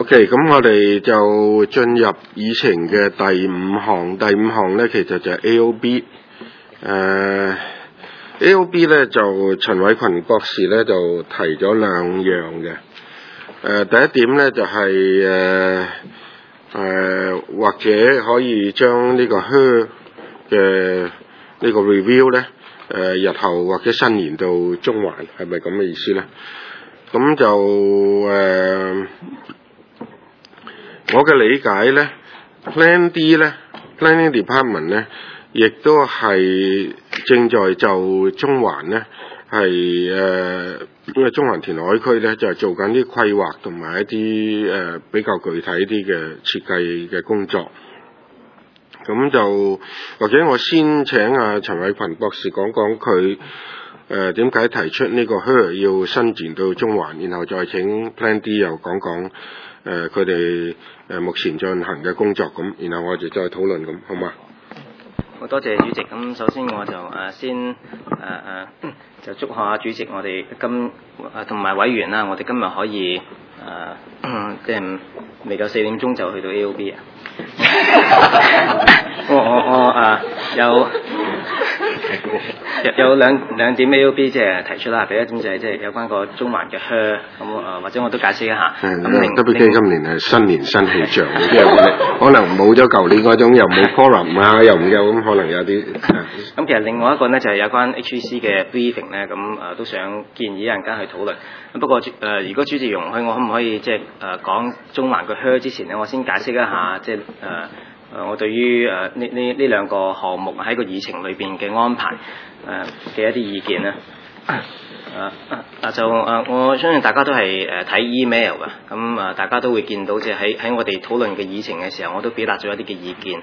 OK， 咁我哋就進入議程嘅第五項。第五項咧，其實就係 AOB。AOB 咧就陳偉群博士咧就提咗兩樣嘅。第一點咧就係或者可以將呢個 HER 嘅呢個 review 咧日後或者伸延到中環，係咪咁嘅意思咧？咁就我嘅理解咧 ，Plan D 咧 ，Planning Department 咧，亦都係正在就中環咧係因為中環填海區咧就係做緊啲規劃同埋一啲比較具體啲嘅設計嘅工作。咁就或者我先請陳偉群博士講講佢點解提出呢個 HER 要伸延到中環，然後再請 Plan D 又講講佢哋目前進行嘅工作，咁然後我哋再討論，咁好嘛？ 好多謝主席。咁首先我就先就祝賀主席，我哋同埋委員啦，我哋今日可以即係未夠4點鐘就去到 AOB 啊！我有兩點 AOB 即係提出啦。第一點就係即係有關個中環嘅 HER 咁或者我都解釋一下。 WK 今年係新年新氣象，即係可能冇咗舊年嗰種又冇 forum 啊，又唔夠咁，可能有啲。咁其實另外一個呢，就係有關 HEC 嘅 briefing 呢，咁都想建議一陣間去討論。不過如果主席容許，我可唔可以即係講中環嘅 HER 之前呢，我先解釋一下即係我對於呢兩個項目喺個議程裏邊嘅安排嘅一啲意見咧。我相信大家都係睇 email 嘅，咁大家都會見到即係喺我哋討論嘅議程嘅時候，我都表達咗一啲嘅意見。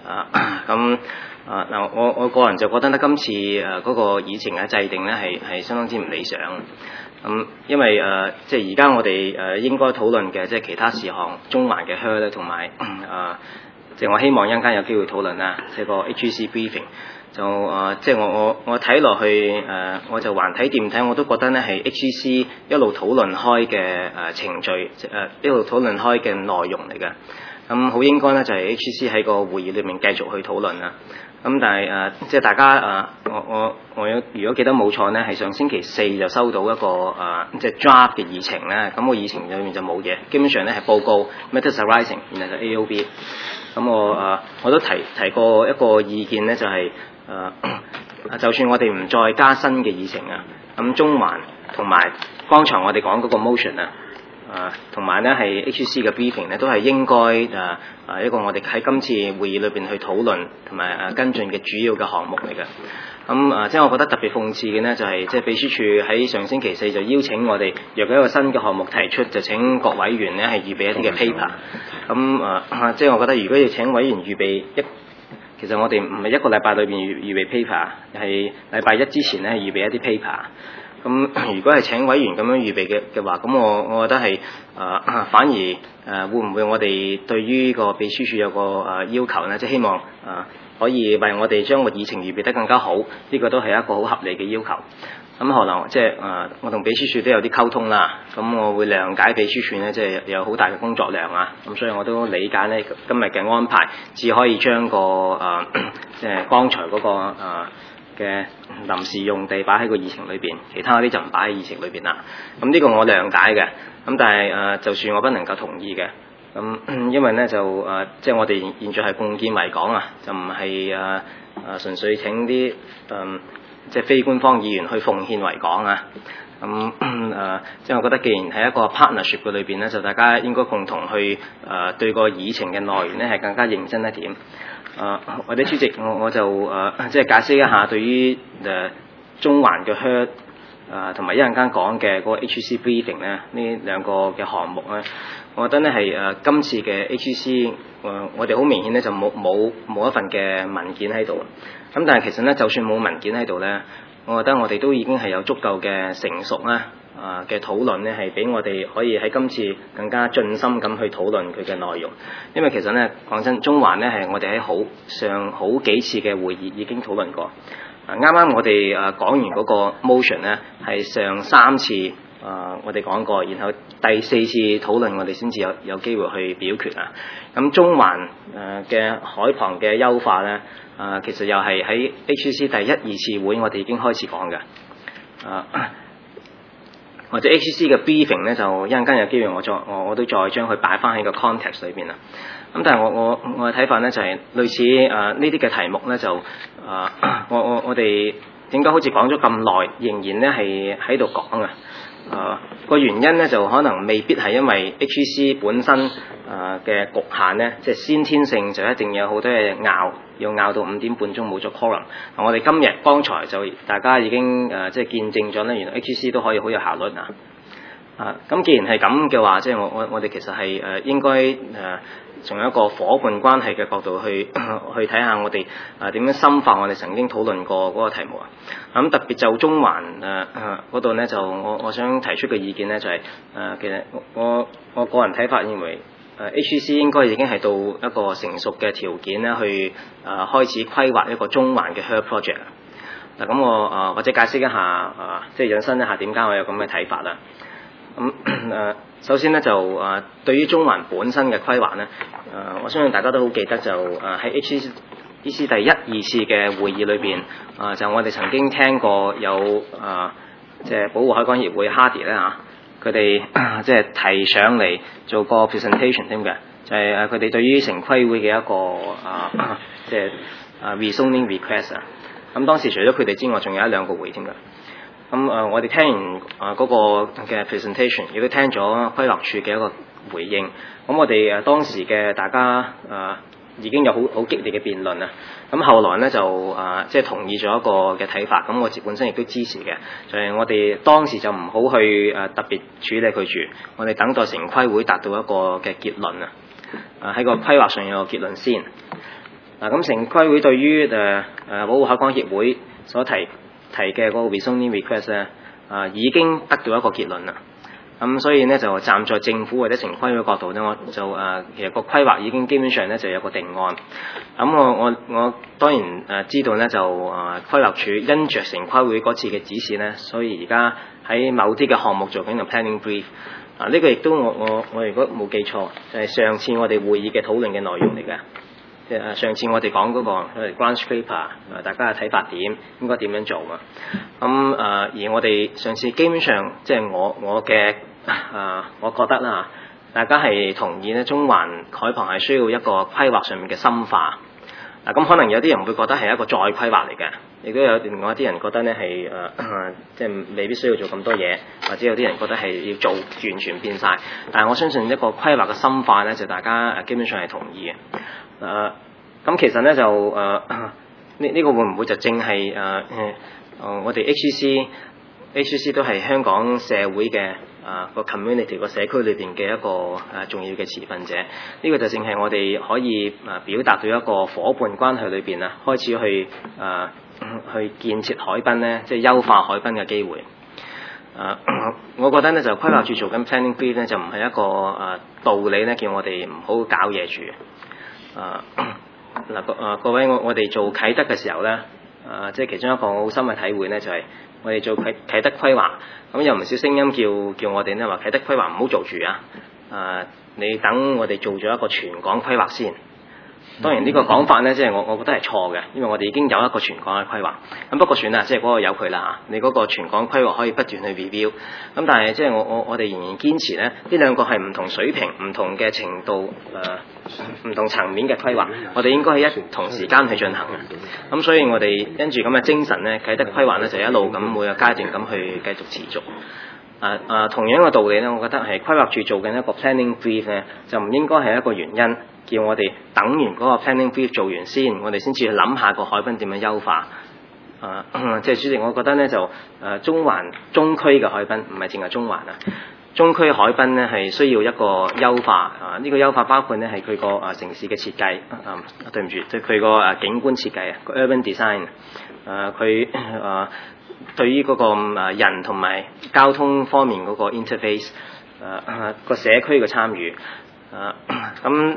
我個人就覺得咧，今次嗰個議程嘅制定咧係相當之唔理想。因為即係而家我哋應該討論嘅即係其他事項，中環嘅 HER 咧，同埋即係我希望一陣間有機會討論啦，即係個 HEC briefing 就即係我睇落去我就橫睇掂睇，我都覺得咧係 HEC 一路討論開嘅程序，一路討論開嘅內容嚟嘅。咁好應該咧就係 HEC 喺個會議裏面繼續去討論啦。咁但係即係大家我如果記得冇錯咧，係上星期四就收到一個即係 draft 嘅議程咧。咁個議程裏面就冇嘢，基本上咧係報告 Matters Arising， 然後就 AOB。咁我都提過一個意見咧，就係就算我哋唔再加新嘅議程啊，咁中環同埋剛才我哋講嗰個 motion 同埋咧係 HEC 嘅 briefing 咧，都係應該一個我哋喺今次會議裏邊去討論同埋跟進嘅主要嘅項目嚟嘅。咁即係我覺得特別諷刺嘅呢，就係即係秘書處喺上星期四就邀請我哋，若果一個新嘅項目提出，就請各委員呢係預備一啲嘅 paper。咁即係我覺得如果要請委員預備其實我哋唔係一個禮拜裏邊預備 paper， 係禮拜一之前呢係預備一啲 paper。咁如果係請委員咁樣預備嘅話，咁我覺得係反而會唔會我哋對於個秘書處有個要求呢？即係希望可以為我哋將個議程預備得更加好，呢個都係一個好合理嘅要求。咁可能即係我同秘書處都有啲溝通啦，咁我會諒解秘書處呢，即係有好大嘅工作量啊。咁所以我都理解呢今日嘅安排，只可以將個即係剛才嗰個嘅臨時用地擺喺個議程裏邊，其他嗰啲就唔擺喺議程裏邊啦。咁呢個我諒解嘅，咁但係就算我不能夠同意嘅，咁因為呢就即係我哋現在係共建維港啊，就唔係純粹請啲即係非官方議員去奉獻維港啊。咁即係我覺得既然係一個 partnership 嘅裏邊呢，就大家應該共同去對個議程嘅內容呢係更加認真一點。或者主席，我就即係解釋一下對於中環嘅 HER 同埋一陣間講嘅嗰個 HEC briefing 咧，呢兩個嘅項目咧，我覺得咧係今次嘅 HEC 我哋好明顯咧就冇一份嘅文件喺度。咁但係其實咧，就算冇文件喺度咧，我覺得我哋都已經係有足夠嘅成熟啦嘅討論咧，係俾我哋可以喺今次更加盡心咁去討論佢嘅內容。因為其實咧講真，中環咧係我哋喺上好幾次嘅會議已經討論過。啱啱我哋講完嗰個 motion 咧，係上3次我哋講過，然後第4次討論我哋先至有機會去表決啊。咁中環嘅海旁嘅優化咧，其實又係喺 HCC 第1、2次會我哋已經開始講嘅。或者 HCC 嘅 briefing 咧，就一陣間有機會我都再將佢擺翻喺個 context 裏邊啦。咁但係我嘅睇法咧就係、是、類似呢啲嘅題目咧就我哋點解好似講咗咁耐，仍然咧係喺度講啊？個原因咧就可能未必係因為 HCC 本身嘅局限咧，即係先天性就一定有好多嘢要拗到5點半鐘冇咗 quorum。我哋今日剛才就大家已經即係見證咗咧，原來 HCC 都可以好有效率啊！咁既然係咁嘅話，即係我哋其實係應該從一個伙伴關係嘅角度去睇下我哋點樣深化我哋曾經討論過嗰個題目啊！咁特別就中環嗰度咧，就我想提出嘅意見咧就係其實我個人睇法認為HCC 應該已經係到一個成熟嘅條件咧，去開始規劃一個中環嘅 HER project。嗱咁我或者解釋一下即係引申一下點解我有咁嘅睇法啦。咁首先咧就對於中環本身嘅規劃咧，我相信大家都好記得就喺 HCC 第1、2次嘅會議裏邊就我哋曾經聽過有即係保護海港協會 Hardy 咧佢哋即係提上嚟做個 presentation 添嘅，就係佢哋對於城規會嘅一個即係rezoning request 啊。咁當時除咗佢哋之外，仲有1、2個會添㗎。咁我哋聽完嗰個嘅 presentation， 亦都聽咗規劃署嘅一個回應。咁我哋當時嘅大家已經有好激烈嘅辯論啊。咁後來咧就即係同意咗一個嘅睇法。咁我本身亦都支持嘅，就係我哋當時就唔好去特別處理佢住，我哋等待城規會達到一個嘅結論啊。喺個規劃上有個結論先。咁城規會對於保護海港協會所提嘅嗰個 rezoning request 咧，已經得到一個結論啦。咁所以咧就站在政府或者城規會角度咧，我就其實個規劃已經基本上咧就有個定案。咁我當然知道咧就規劃署因着城規會嗰次嘅指示咧，所以而家喺某啲嘅項目做緊個 planning brief。呢個亦都我如果冇記錯，就係上次我哋會議嘅討論嘅內容嚟嘅。即係上次我哋講嗰個 ground paper， 大家嘅睇法點，應該點樣做啊？咁而我哋上次基本上即係我嘅我覺得啦，大家係同意咧，中環海旁係需要一個規劃上面嘅深化。咁可能有啲人會覺得係一個再規劃嚟嘅，亦都有另外一啲人覺得咧係即係未必需要做咁多嘢，或者有啲人覺得係要做完全變晒。但係我相信一個規劃嘅深化咧，就大家基本上係同意嘅。咁其實咧就呢個會唔會就正係我哋 HCC 都係香港社會嘅個 community 個社區裏邊嘅一個重要嘅持份者。呢個就正係我哋可以表達到一個伙伴關係裏邊開始去建設海濱咧，即係優化海濱嘅機會。我覺得咧就規劃署做緊 planning brief 咧，就唔係一個道理咧，叫我哋唔好搞嘢住。各位，我哋做啟德嘅時候咧，即係其中一個好深嘅體會咧，就係我哋做啟德規劃，咁有唔少聲音叫我哋咧話啟德規劃唔好做住啊！你等我哋做咗一個全港規劃先。當然呢個講法咧，即係我覺得係錯嘅，因為我哋已經有一個全港嘅規劃。咁不過算啦，即係嗰個由佢啦。你嗰個全港規劃可以不斷去 review。咁但係即係我哋仍然堅持咧，呢兩個係唔同水平、唔同嘅程度、唔同層面嘅規劃。我哋應該係一同時間去進行嘅。咁所以我哋因住咁嘅精神咧，啟德規劃咧就一路咁每個階段咁去繼續持續。同樣嘅道理咧，我覺得係規劃署做緊一個 planning brief 咧，就唔應該係一個原因，叫我哋等完嗰個 planning brief 做完先，我哋先至去諗下個海濱點樣優化。即係主席，我覺得咧就中環中區嘅海濱唔係淨係中環啊，中區海濱咧係需要一個優化。呢個優化包括咧係佢個城市嘅設計，對唔住，對佢個景觀設計個 urban design。佢對於嗰個人同埋交通方面嗰個 interface，個社區嘅參與，咁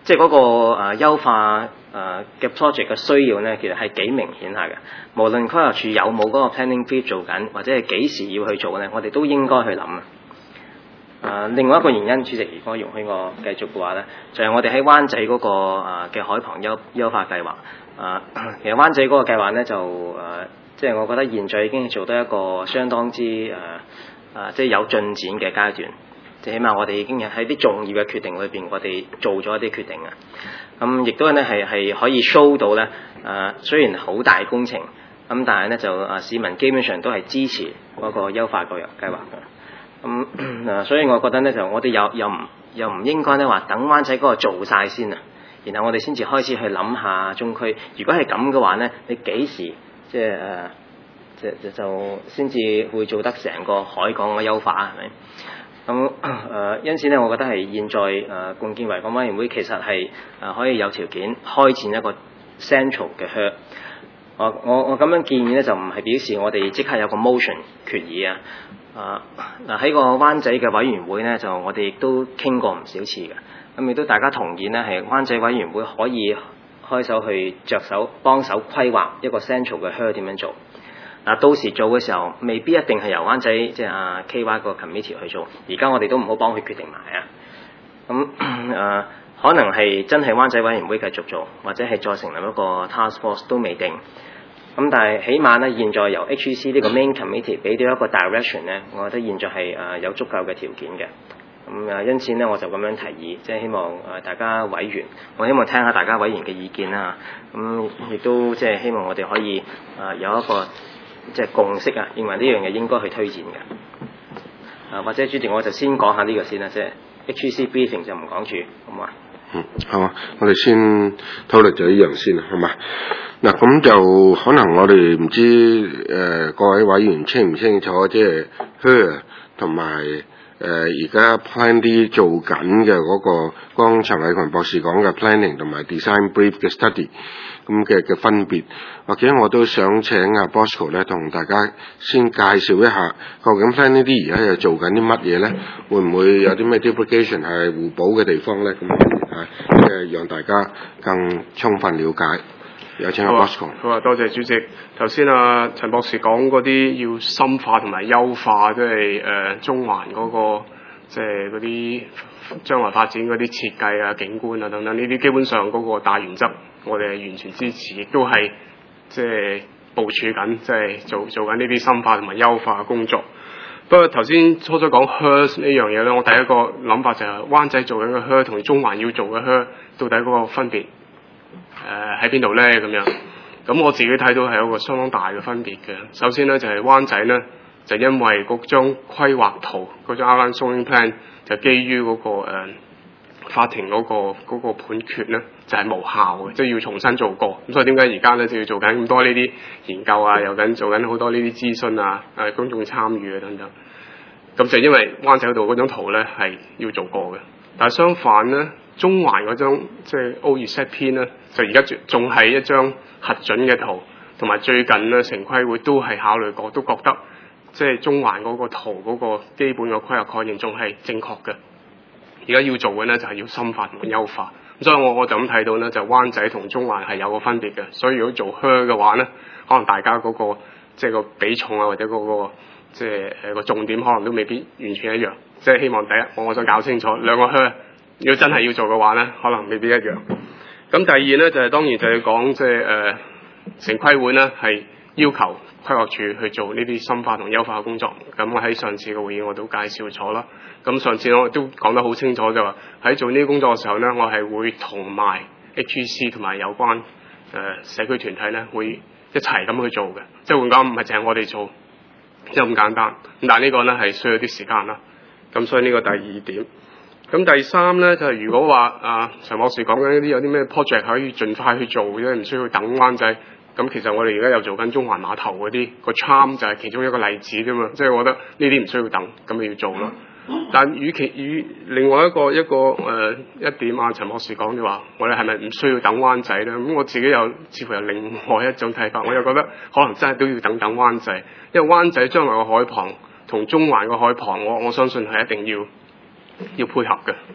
即係嗰個優化嘅 project 嘅需要咧，其實係幾明顯下嘅。無論規劃署有冇嗰個 planning brief 做緊，或者係幾時要去做咧，我哋都應該去諗啊。另外一個原因，主席如果容許我繼續嘅話咧，就係我哋喺灣仔嗰個嘅海旁優化計劃。其實灣仔嗰個計劃咧就即係我覺得現在已經做得一個相當之即係有進展嘅階段。即係起碼我哋已經喺啲重要嘅決定裏邊，我哋做咗一啲決定啊。咁亦都咧係可以 show 到咧雖然好大工程，咁但係咧就市民基本上都係支持嗰個優化個計劃嘅。咁所以我覺得咧就我哋又唔應該咧話等灣仔嗰個做晒先啊，然後我哋先至開始去諗下中區。如果係咁嘅話咧，你幾時即係就先至會做得成個海港嘅優化係咪？咁因此咧，我覺得係現在共建維港委員會其實係可以有條件開展一個 central 嘅 HER。我咁樣建議咧，就唔係表示我哋即刻有個 motion 決議啊。喺個灣仔嘅委員會咧，就我哋亦都傾過唔少次嘅。咁亦都大家同意咧，係灣仔委員會可以開手去着手幫手規劃一個 central 嘅 HER 點樣做。到時做嘅時候，未必一定係由灣仔即係KY 個 committee 去做。而家我哋都唔好幫佢決定埋啊。咁可能係真係灣仔委員會繼續做，或者係再成立一個 task force 都未定。咁但係起碼咧，現在由 HEC 呢個 main committee 俾到一個 direction 咧，我覺得現在係有足夠嘅條件嘅。咁因此咧，我就咁樣提議，即係希望大家委員，我希望聽下大家委員嘅意見啦。咁亦都即係希望我哋可以有一個即係共識啊，認為呢樣嘢應該去推薦嘅。或者主席我就先講下呢個先啦，即係 HEC briefing 就唔講住，好唔好啊？ 好啊，我哋先討論咗呢樣先，好嘛？嗱，咁就可能我哋唔知各位委員清唔清楚，即係 HER 同埋而家 Plan D 做緊嘅嗰個，剛陳偉群博士講嘅 planning 同埋 design brief 嘅 study 咁嘅分別，或者我都想請阿 Bosco 咧同大家先介紹一下，究竟 Plan D 而家又做緊啲乜嘢咧？會唔會有啲咩 duplication 係互補嘅地方咧？咁即係讓大家更充分了解。有請阿 Bosco。 好啊，多謝主席。頭先陳博士講嗰啲要深化同埋優化，即係中環嗰個即係嗰啲將來發展嗰啲設計啊、景觀啊等等，呢啲基本上嗰個大原則，我哋係完全支持，亦都係即係部署緊，即係做緊呢啲深化同埋優化嘅工作。不過頭先初講 HER 呢樣嘢咧，我第一個諗法就係灣仔做緊嘅 HER 同中環要做嘅 HER 到底嗰個分別喺邊度咧？咁樣，咁我自己睇到係有個相當大嘅分別嘅。首先咧就係灣仔咧，就因為嗰張規劃圖嗰張 Outline Zoning Plan 就基於嗰個法庭嗰個判決咧就係無效嘅，即係要重新做過。咁所以點解而家咧就要做緊咁多呢啲研究啊，又做緊好多呢啲諮詢啊，公眾參與啊等等。咁就因為灣仔嗰度嗰張圖咧係要做過嘅，但係相反咧，中環嗰張即係 OZP 篇咧，就而家仲係一張核准嘅圖，同埋最近咧城規會都係考慮過，都覺得即係中環嗰個圖嗰個基本嘅規劃概念仲係正確嘅。而家要做嘅咧就係要深化同埋優化。咁所以我就咁睇到咧，就灣仔同中環係有個分別嘅。所以如果做 HER 嘅話咧，可能大家嗰個即係個比重啊，或者嗰個即係個重點可能都未必完全一樣。即係希望第一，我想搞清楚兩個 HER，如果真係要做嘅話咧，可能未必一樣。咁第二咧就係當然就係講即係城規會咧係要求規劃署去做呢啲深化同優化嘅工作。咁我喺上次嘅會議我都介紹咗啦。咁上次我都講得好清楚，就話喺做呢啲工作嘅時候咧，我係會同埋 HEC 同埋有關社區團體咧會一齊咁去做嘅。即係換講唔係淨係我哋做，即係咁簡單。咁但係呢個咧係需要啲時間啦。咁所以呢個第二點。咁第三咧就係如果話陳博士講緊啲有啲咩 project 可以盡快去做，因為唔需要等灣仔。咁其實我哋而家又做緊中環碼頭嗰啲個 charm 就係其中一個例子啫嘛。即係我覺得呢啲唔需要等，咁咪要做咯。但與另外一點陳博士講就話，我哋係咪唔需要等灣仔咧？咁我自己又似乎有另外一種睇法，我又覺得可能真係都要等灣仔，因為灣仔將來個海旁同中環個海旁，我相信係一定要配合嘅。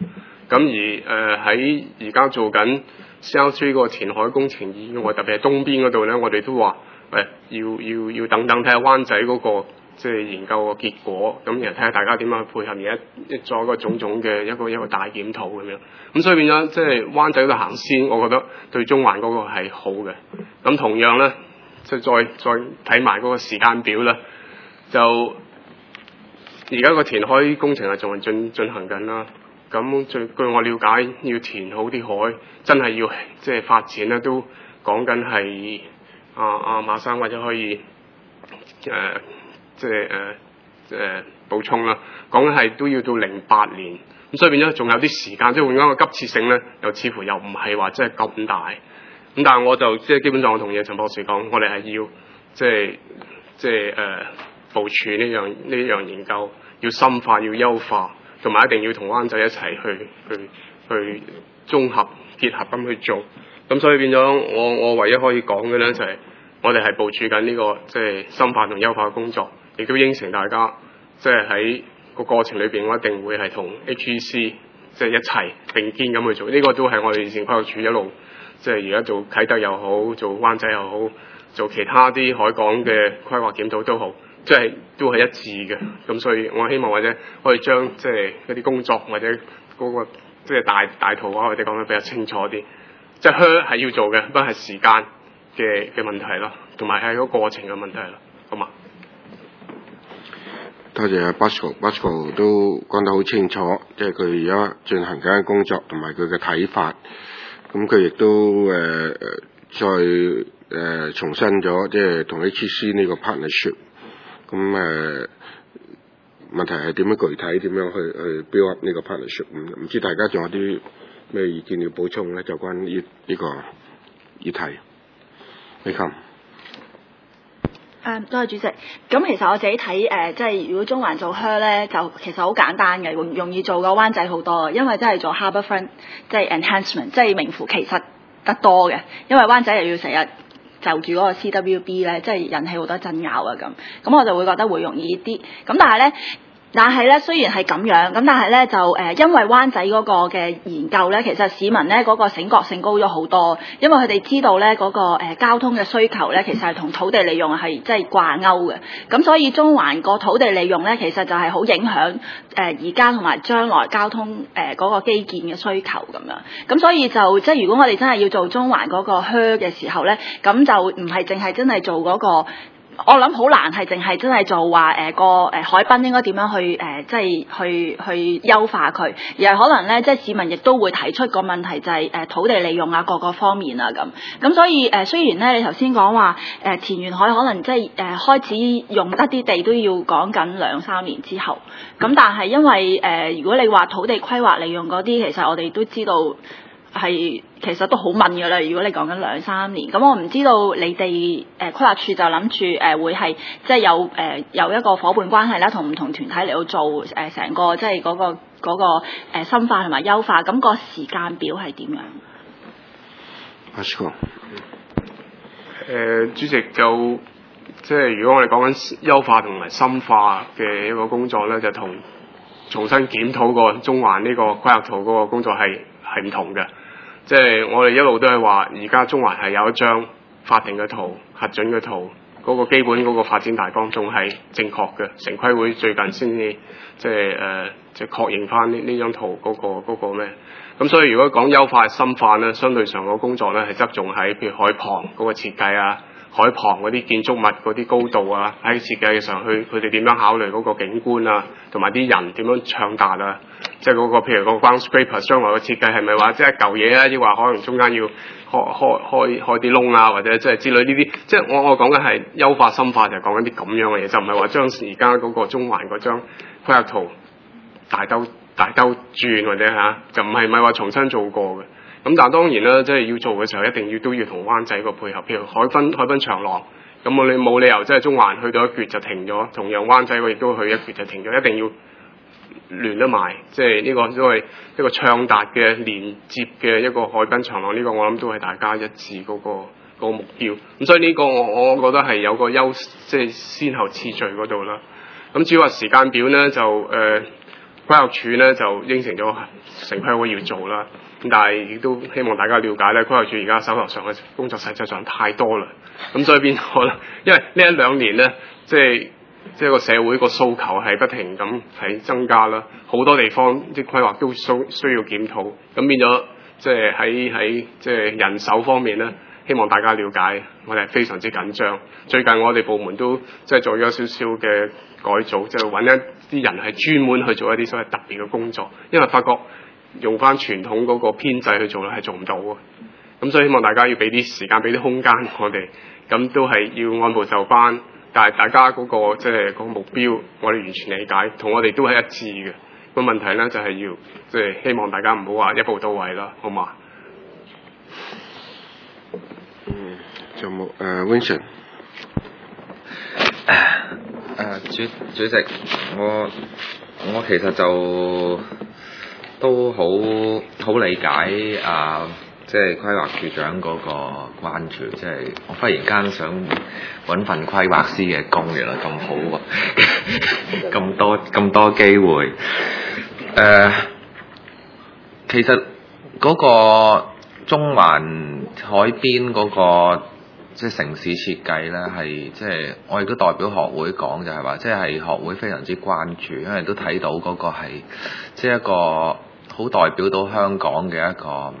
咁而喺而家做緊 CR3 個填海工程以外，特別係東邊嗰度咧，我哋都話要等等睇下灣仔嗰個即係研究個結果，咁然後睇下大家點樣去配合，而家做一個種種嘅一個大檢討咁樣。咁所以變咗即係灣仔嗰度行先，我覺得對中環嗰個係好嘅。咁同樣咧，即係再睇埋嗰個時間表啦，就而家個填海工程係仲係進行緊啦。咁據我了解，要填好啲海，真係要即係發展咧，都講緊係馬生或者可以補充啦，講緊係都要到08年，咁所以變咗仲有啲時間，即係換講個急切性咧，又似乎又唔係話真係咁大。咁但係我就即係基本上我同意陳博士講，我哋係要部署呢樣研究，要深化，要優化。同埋一定要同灣仔一齊去綜合結合咁去做，咁所以變咗我唯一可以講嘅咧就係我哋係部署緊呢個即係深化同優化嘅工作，亦都應承大家即係喺個過程裏邊，我一定會係同 HEC 即係一齊並肩咁去做，呢個都係我哋以前規劃處一路即係而家做啟德又好，做灣仔又好，做其他啲海港嘅規劃檢討都好。即係都係一致嘅，咁所以我希望或者可以將即係嗰啲工作或者嗰個即係大圖畫，或者講得比較清楚啲。即係係要做嘅，不過係時間嘅問題咯，同埋係個過程嘅問題咯，好嘛？ 多謝阿 Bosco 都講得好清楚，即係佢而家進行緊嘅工作同埋佢嘅睇法。咁佢亦都再重申咗，即係同 HEC 呢個 partnership。咁問題係點樣具體點樣去 build up 呢個 partnership？ 唔知大家仲有啲咩意見要補充咧？就關於呢個議題。你講。 多謝主席。咁其實我自己睇即係如果中環做 HER 咧，就其實好簡單嘅，容易做過灣仔好多，因為真係做 harbourfront 即係 enhancement， 即係名副其實得多嘅，因為灣仔又要成日就住嗰個 CWB 咧，即係引起好多爭拗啊咁我就會覺得會容易啲。咁但係咧，雖然係咁樣，咁但係咧就因為灣仔嗰個嘅研究咧，其實市民咧嗰個醒覺性高咗好多，因為佢哋知道咧嗰個交通嘅需求咧，其實係同土地利用係即係掛鈎嘅。咁所以中環個土地利用咧，其實就係好影響而家同埋將來交通嗰個基建嘅需求咁樣。咁所以就即係如果我哋真係要做中環嗰個 HER 嘅時候咧，咁就唔係淨係真係做嗰個。我諗好難係淨係真係做話個海濱應該點樣去即係去優化佢，而係可能咧即係市民亦都會提出個問題就係土地利用啊各個方面啊咁所以雖然咧你頭先講話填完海可能即係開始用得啲地都要講緊2-3年之後，咁但係因為如果你話土地規劃利用嗰啲，其實我哋都知道。係其實都好問㗎啦，如果你講緊2-3年，咁我唔知道你哋規劃處就諗住會係即係有一個夥伴關係啦，同唔同團體嚟到做成個即係嗰個深化同埋優化，咁個時間表係點樣？ 阿叔， 主席就即係如果我哋講緊優化同埋深化嘅一個工作咧，就同重新檢討個中環呢個規劃圖嗰個工作係唔同嘅。即係我哋一路都係話，而家中環係有一張法定嘅圖、核准嘅圖，嗰個基本嗰個發展大綱仲係正確嘅。城規會最近先至即係確認翻呢張圖嗰個咩？咁所以如果講優化深化咧，相對上個工作咧係側重喺譬如海旁嗰個設計啊。海旁嗰啲建築物嗰啲高度啊，喺設計嘅時候，佢哋點樣考慮嗰個景觀啊，同埋啲人點樣暢達啊，即係嗰個譬如個 ground scraper 將來嘅設計係咪話即係一嚿嘢啊，抑或可能中間要開啲窿啊，或者即係之類呢啲，即係我講緊係優化深化，就係講緊啲咁樣嘅嘢，就唔係話將而家嗰個中環嗰張規劃圖大兜轉或者就唔係話重新做過嘅。咁但係當然啦，即係要做嘅時候，一定都要同灣仔個配合，譬如海濱長廊，咁你冇理由即係中環去到一橛就停咗，同樣灣仔亦都去一橛就停咗，一定要連得埋，即係呢個都係一個暢達嘅連接嘅一個海濱長廊，呢個我諗都係大家一致嗰個目標。咁所以呢個我覺得係有個即係先後次序嗰度啦。咁至於話時間表咧，就劃署咧就應承咗城規會要做啦。咁但係亦都希望大家了解咧，規劃署而家手頭上嘅工作實際上太多啦。咁所以變咗啦，因為呢一兩年咧，即係個社會個訴求係不停咁係增加啦，好多地方啲規劃都需要檢討。咁變咗即係喺即係人手方面咧，希望大家了解，我哋係非常之緊張。最近我哋部門都即係做咗少少嘅改組，就揾一啲人係專門去做一啲所謂特別嘅工作，因為發覺用翻傳統嗰個編制去做咧係做唔到嘅。咁所以希望大家要俾啲時間，俾啲空間我哋，咁都係要按部就班。但係大家嗰個即係嗰個目標，我哋完全理解，同我哋都係一致嘅。個問題咧就係要即係希望大家唔好話一步到位啦，好嘛？ 仲冇Vincent。 主席，我其實就都好理解即係規劃署長嗰個關注，即係我忽然間想揾份規劃師嘅工，原來咁好喎，咁多機會。其實嗰個中環海邊嗰個即係城市設計咧，係即係我亦都代表學會講，就係話即係學會非常之關注，因為都睇到嗰個係即係一個好代表到香港嘅一個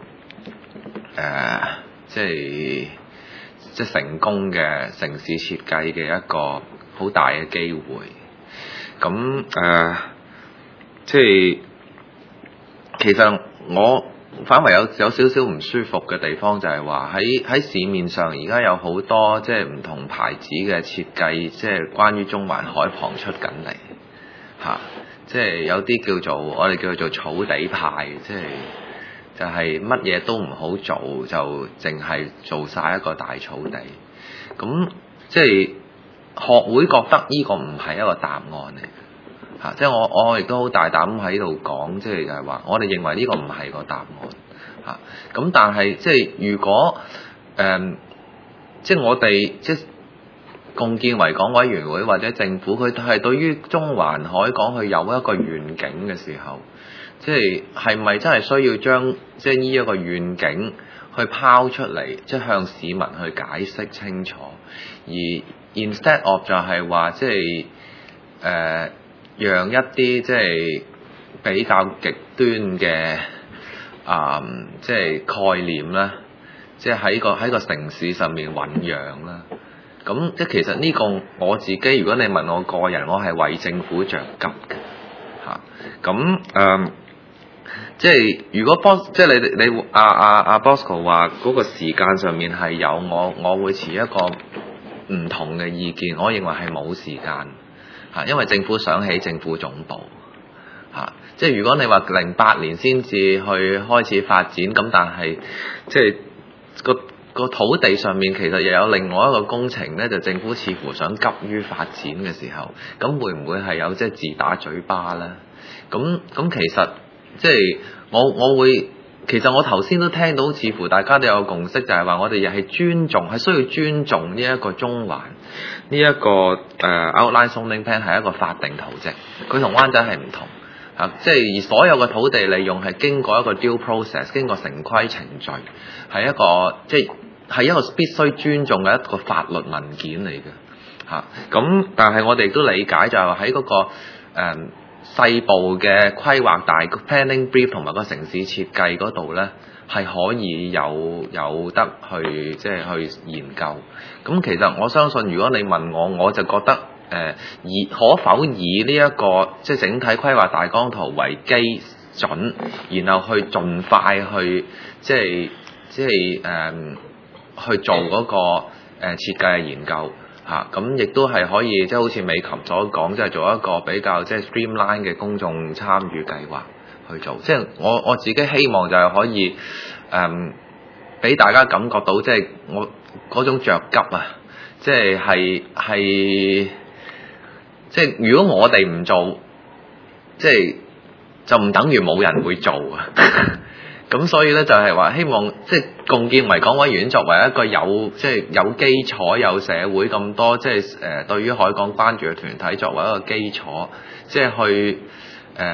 即係成功嘅城市設計嘅一個好大嘅機會。咁即係其實我反為有少少唔舒服嘅地方，就係話喺市面上而家有好多即係唔同牌子嘅設計，即係關於中環海旁出緊嚟嚇，即係有啲叫做我哋叫做草地派，即係就係乜嘢都唔好做，就淨係做晒一個大草地。咁即係學會覺得呢個唔係一個答案嚟嚇，即係我亦都好大膽喺度講，即係就係話我哋認為呢個唔係個答案嚇。咁但係即係如果即係我哋即係共建維港委員會或者政府，佢係對於中環海港去有一個願景嘅時候，即係咪真係需要將即係呢一個願景去拋出嚟，即係向市民去解釋清楚，而 instead of 就係話即係讓一啲即係比較極端嘅即係概念啦，即係喺個城市上面醖釀啦。咁即係其實呢個我自己，如果你問我個人，我係為政府着急嘅嚇。咁即係如果即係你阿 Bosco 話嗰個時間上面係有我會持一個唔同嘅意見，我認為係冇時間嚇，因為政府想起政府總部嚇。即係如果你話08年先至去開始發展，咁但係即係個土地上面其實又有另外一個工程咧，就政府似乎想急於發展嘅時候，咁會唔會係有即係自打嘴巴咧？咁其實即係我會，其實我頭先都聽到，似乎大家都有共識，就係話我哋又係尊重，係需要尊重呢一個中環呢一個outline zoning plan 係一個法定圖則，佢同灣仔係唔同嚇，即係而所有嘅土地利用係經過一個 due process， 經過城規程序，係一個即係一個必須尊重嘅一個法律文件嚟嘅嚇。咁但係我哋都理解就係話喺嗰個細部嘅規劃大 planning brief 同埋個城市設計嗰度咧，係可以有得去即係去研究。咁其實我相信，如果你問我，我就覺得可否以呢一個即係整體規劃大綱圖為基準，然後去盡快去即係去做嗰個設計嘅研究。咁亦都係可以，即係好似美琴所講，即係做一個比較即係 streamline 嘅公眾參與計劃去做。即係我自己希望就係可以俾大家感覺到，即係我嗰種着急啊！即係即係如果我哋唔做，即係就唔等於冇人會做啊！咁所以咧就係話希望即係共建維港委員會作為一個有基礎有社會咁多即係對於海港關注嘅團體作為一個基礎，即係去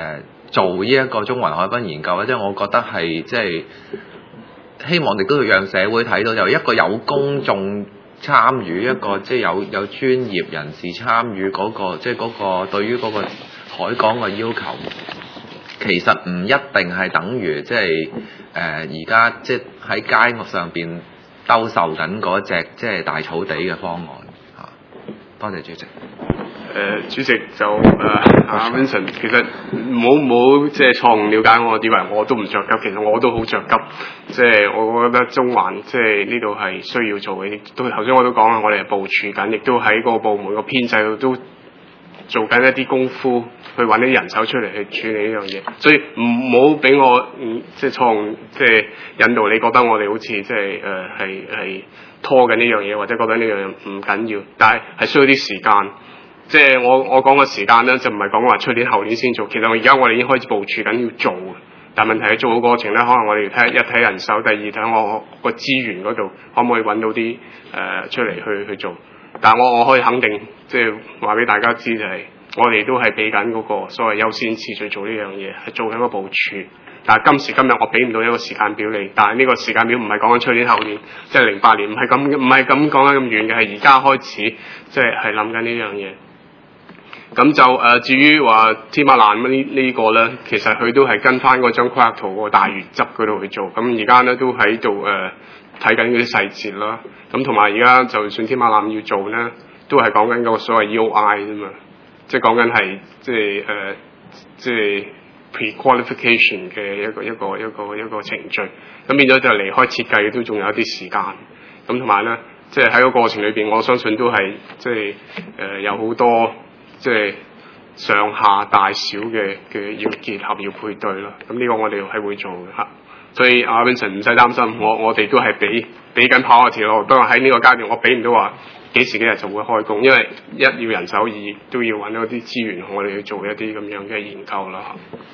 做呢一個中環海濱研究咧，即係我覺得係即係希望亦都要讓社會睇到，就一個有公眾參與，一個即係有專業人士參與嗰個，即係嗰個對於嗰個海港嘅要求，其實唔一定係等於即係而家即係喺街上邊兜售緊嗰隻即係大草地嘅方案嚇。多謝主席。 主席就阿 Vincent， 其實唔好即係錯誤了解我，以為我都唔着急，其實我都好着急。即係我覺得中環即係呢度係需要做嘅，亦都頭先我都講啦，我哋係部署緊，亦都喺個部門個編制度都做緊一啲功夫，去揾啲人手出嚟去處理呢樣嘢。所以唔好俾我即係錯誤即係引導你覺得我哋好似即係係拖緊呢樣嘢，或者覺得呢樣嘢唔緊要，但係需要啲時間。即係我講嘅時間咧，就唔係講話出年後年先做。其實而家我哋已經開始部署緊要做，但係問題係做嘅過程咧，可能我哋睇人手，第二睇我個資源嗰度可唔可以揾到啲出嚟去做。但係我可以肯定，即係話俾大家知就係、我哋都係俾緊嗰個所謂優先次序做呢樣嘢，係做緊個部署。但係今時今日我俾唔到一個時間表你，但係呢個時間表唔係講緊出年後年，即係08年，唔係咁講緊咁遠嘅，係而家開始即係諗緊呢樣嘢。咁就至於話添馬蘭呢個咧，其實佢都係跟翻嗰張規劃圖個大原則嗰度去做。咁而家咧都喺度睇緊嗰啲細節啦。咁同埋而家就算添馬蘭要做咧，都係講緊嗰個所謂 EOI 啫嘛，即係講緊係即係 pre-qualification 嘅一個程序。咁變咗就離開設計都仲有一啲時間。咁同埋咧，即係喺個過程裏邊，我相信都係即係有好多。即係上下大小嘅要結合要配對咯，咁呢個我哋係會做嘅嚇。所以阿 Vincent 唔使擔心，我哋都係俾緊跑下條路，不過喺呢個階段我俾唔到話幾時幾日就會開工，因為一要人手，二都要揾嗰啲資源，我哋去做一啲咁樣嘅研究啦。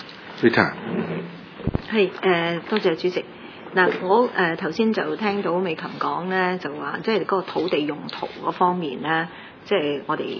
Rita 係多謝主席。嗱，我頭先就聽到美琴講咧，就話即係嗰個土地用途嗰方面咧，即係我哋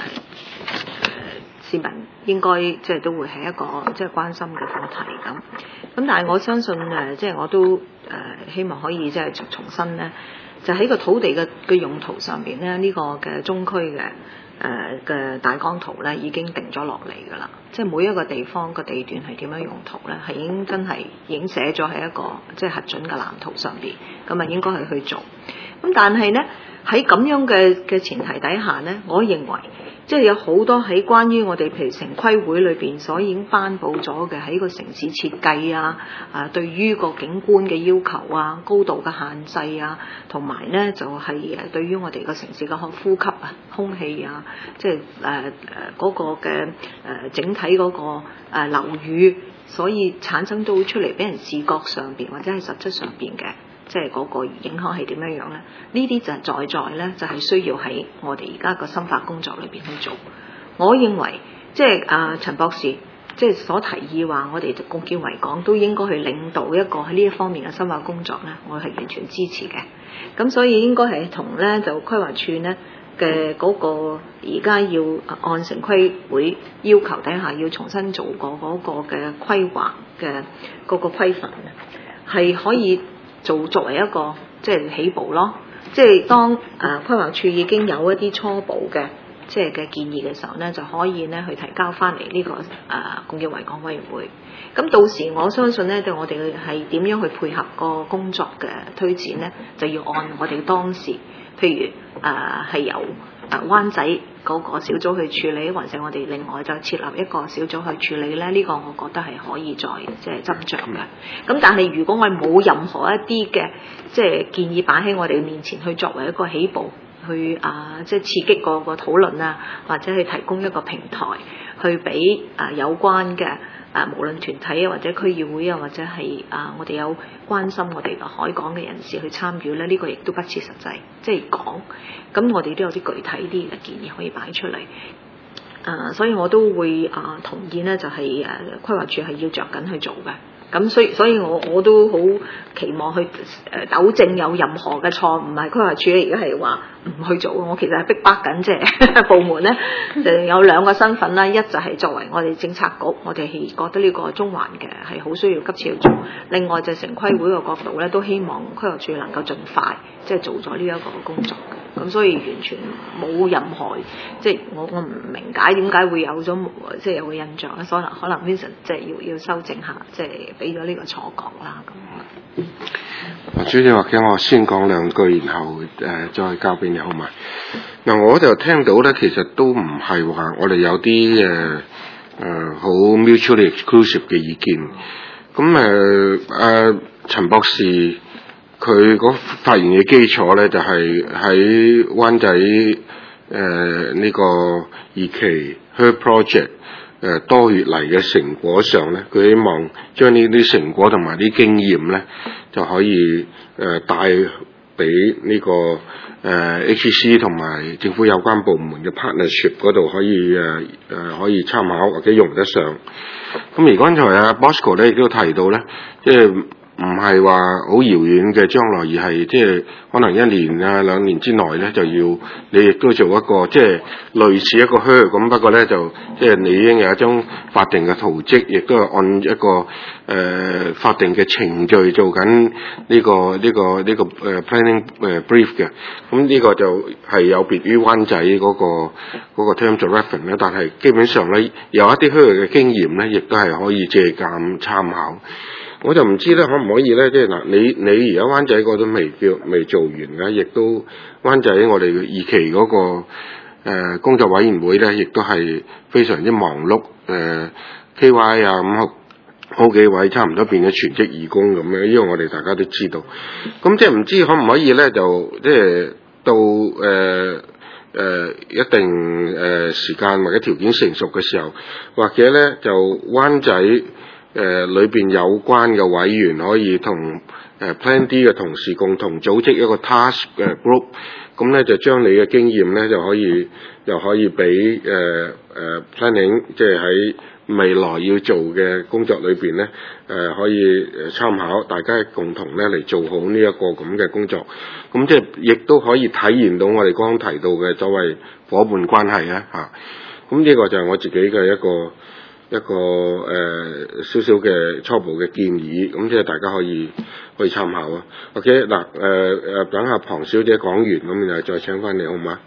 市民應該即係都會係一個即係關心嘅課題咁。咁但係我相信即係我都希望可以即係重申咧，就喺個土地嘅用途上邊咧，呢個嘅中區嘅大綱圖咧已經定咗落嚟㗎啦。即係每一個地方個地段係點樣用途咧，係已經寫咗喺一個即係核准嘅藍圖上邊，咁啊應該係去做。咁但係咧喺咁樣嘅前提底下咧，我認為即係有好多喺關於我哋譬如城規會裏邊所已經頒布咗嘅喺個城市設計對於個景觀嘅要求啊、高度嘅限制啊，同埋咧就係對於我哋個城市嘅呼吸啊、空氣啊，即係嗰個嘅整體嗰個樓宇，所以產生到出嚟俾人視覺上邊或者係實質上邊嘅。即係嗰個影響係點樣樣咧？呢啲就係在咧，就係需要喺我哋而家個深化工作裏邊去做。我認為即係陳博士即係所提議話，我哋共建維港都應該去領導一個喺呢一方面嘅深化工作咧，我係完全支持嘅。咁所以應該係同咧就規劃處咧嘅嗰個而家要按城規會要求底下要重新做過嗰個嘅規劃嘅嗰個規範啊，係可以。作為一個即係起步咯，即係當規劃處已經有一啲初步嘅即係嘅建議嘅時候咧，就可以咧去提交翻嚟呢個共建維港委員會。咁到時我相信咧，對我哋係點樣去配合個工作嘅推展咧，就要按我哋當時，譬如係由灣仔嗰個小組去處理，還是我哋另外就設立一個小組去處理咧？呢個我覺得係可以再即係斟酌嘅。咁但係如果我哋冇任何一啲嘅即係建議擺喺我哋面前去作為一個起步，去即係刺激個討論啊，或者去提供一個平台，去俾有關嘅無論團體啊，或者區議會啊，或者係我哋有關心我哋海港嘅人士去參與咧，呢個亦都不切實際。即係講，咁我哋都有啲具體啲嘅建議可以擺出嚟。所以我都會同意咧，就係規劃處係要着緊去做嘅。 咁所以我都好期望去糾正有任何嘅錯誤，唔係規劃署而家係話唔去做，我其實係逼迫緊即係部門咧，就有兩個身份啦，一就係作為我哋政策局，我哋係覺得呢個中環嘅係好需要急切去做，另外就係城規會嘅角度咧，都希望規劃署能夠盡快即係做咗呢一個工作嘅，咁所以完全冇任何即係我唔明解點解會有咗即係有個印象咧，可能 Vincent 即係要修正下，即係俾咗呢個錯覺啦咁。 主席，或者我先講兩句，然後再交俾你好嘛？嗱，我就聽到咧，其實都唔係話我哋有啲好 mutually exclusive 嘅意見。咁陳博士佢嗰發言嘅基礎咧，就係喺灣仔呢個二期 HER project 多月嚟嘅成果上咧，佢希望將呢啲成果同埋啲經驗咧，就可以帶俾呢個HEC 同埋政府有關部門嘅 partnership 嗰度可以可以參考或者用得上。咁而剛才阿 Bosco 咧亦都提到咧，即係唔係話好遙遠嘅將來，而係即係可能1年啊2年之內咧，就要你亦都做一個即係類似一個 HER 咁，不過咧就即係你已經有一張法定嘅圖則，亦都係按一個法定嘅程序做緊呢個 planning brief 嘅。咁呢個就係有別於灣仔嗰個 terms of reference 咧，但係基本上咧有一啲 HER 嘅經驗咧，亦都係可以借鑑參考。我就唔知咧，可唔可以咧？即係嗱，你而家灣仔嗰都未做完嘅，亦都灣仔我哋2期嗰個工作委員會咧，亦都係非常之忙碌。KY 啊咁好幾位差唔多變咗全職義工咁樣，因為我哋大家都知道。咁即係唔知可唔可以咧？就即係到一定時間或者條件成熟嘅時候，或者咧就灣仔裏邊有關嘅委員可以同Plan D 嘅同事共同組織一個 task group， 咁咧就將你嘅經驗咧就可以俾planning， 即係喺未來要做嘅工作裏邊咧可以參考，大家共同咧嚟做好呢一個咁嘅工作。咁即係亦都可以體現到我哋剛剛提到嘅所謂伙伴關係啊嚇。咁呢個就係我自己嘅一個少少嘅初步嘅建議，咁即係大家可以參考啊。OK 嗱，等下龐小姐講完，咁然後再請翻你好嗎？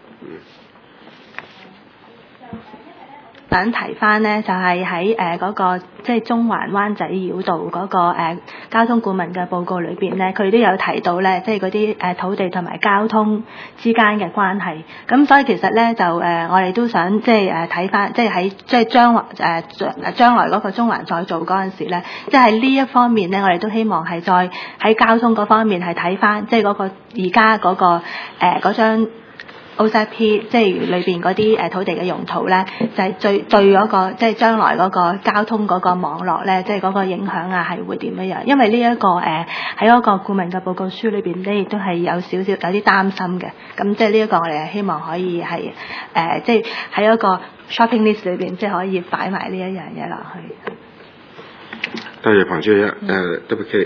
想提翻呢，就係喺嗰個即係中環灣仔繞道嗰個交通顧問嘅報告裏邊呢，佢都有提到呢，即係嗰啲土地同埋交通之間嘅關係。咁所以其實呢，就我哋都想即係睇翻，即係喺即係將來嗰個中環再做嗰陣時呢，即係呢一方面呢，我哋都希望係再喺交通嗰方面係睇翻，即係嗰個而家嗰個嗰張OZP 即係裏邊嗰啲土地嘅用途咧，就係對嗰個即係將來嗰個交通嗰個網絡咧，即係嗰個影響啊，係會點樣？因為呢一個喺嗰個顧問嘅報告書裏邊咧，亦都係有少少有啲擔心嘅。咁即係呢一個我哋係希望可以係即係喺一個 shopping list 裏邊，即係可以擺埋呢一樣嘢落去。 多謝龐小姐，WK，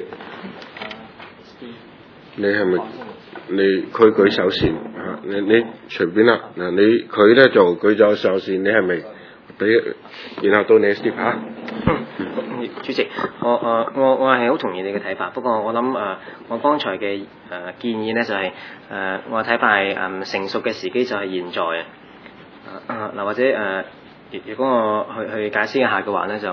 你係咪？佢舉手先嚇，你隨便啦。嗱，佢咧就舉咗手先，你係咪俾？然後到你 Steve 嚇。 主席，我係好同意你嘅睇法，不過我諗我剛才嘅建議咧就係我睇法係成熟嘅時機就係現在啊。嗱或者如果我去解釋一下嘅話咧，就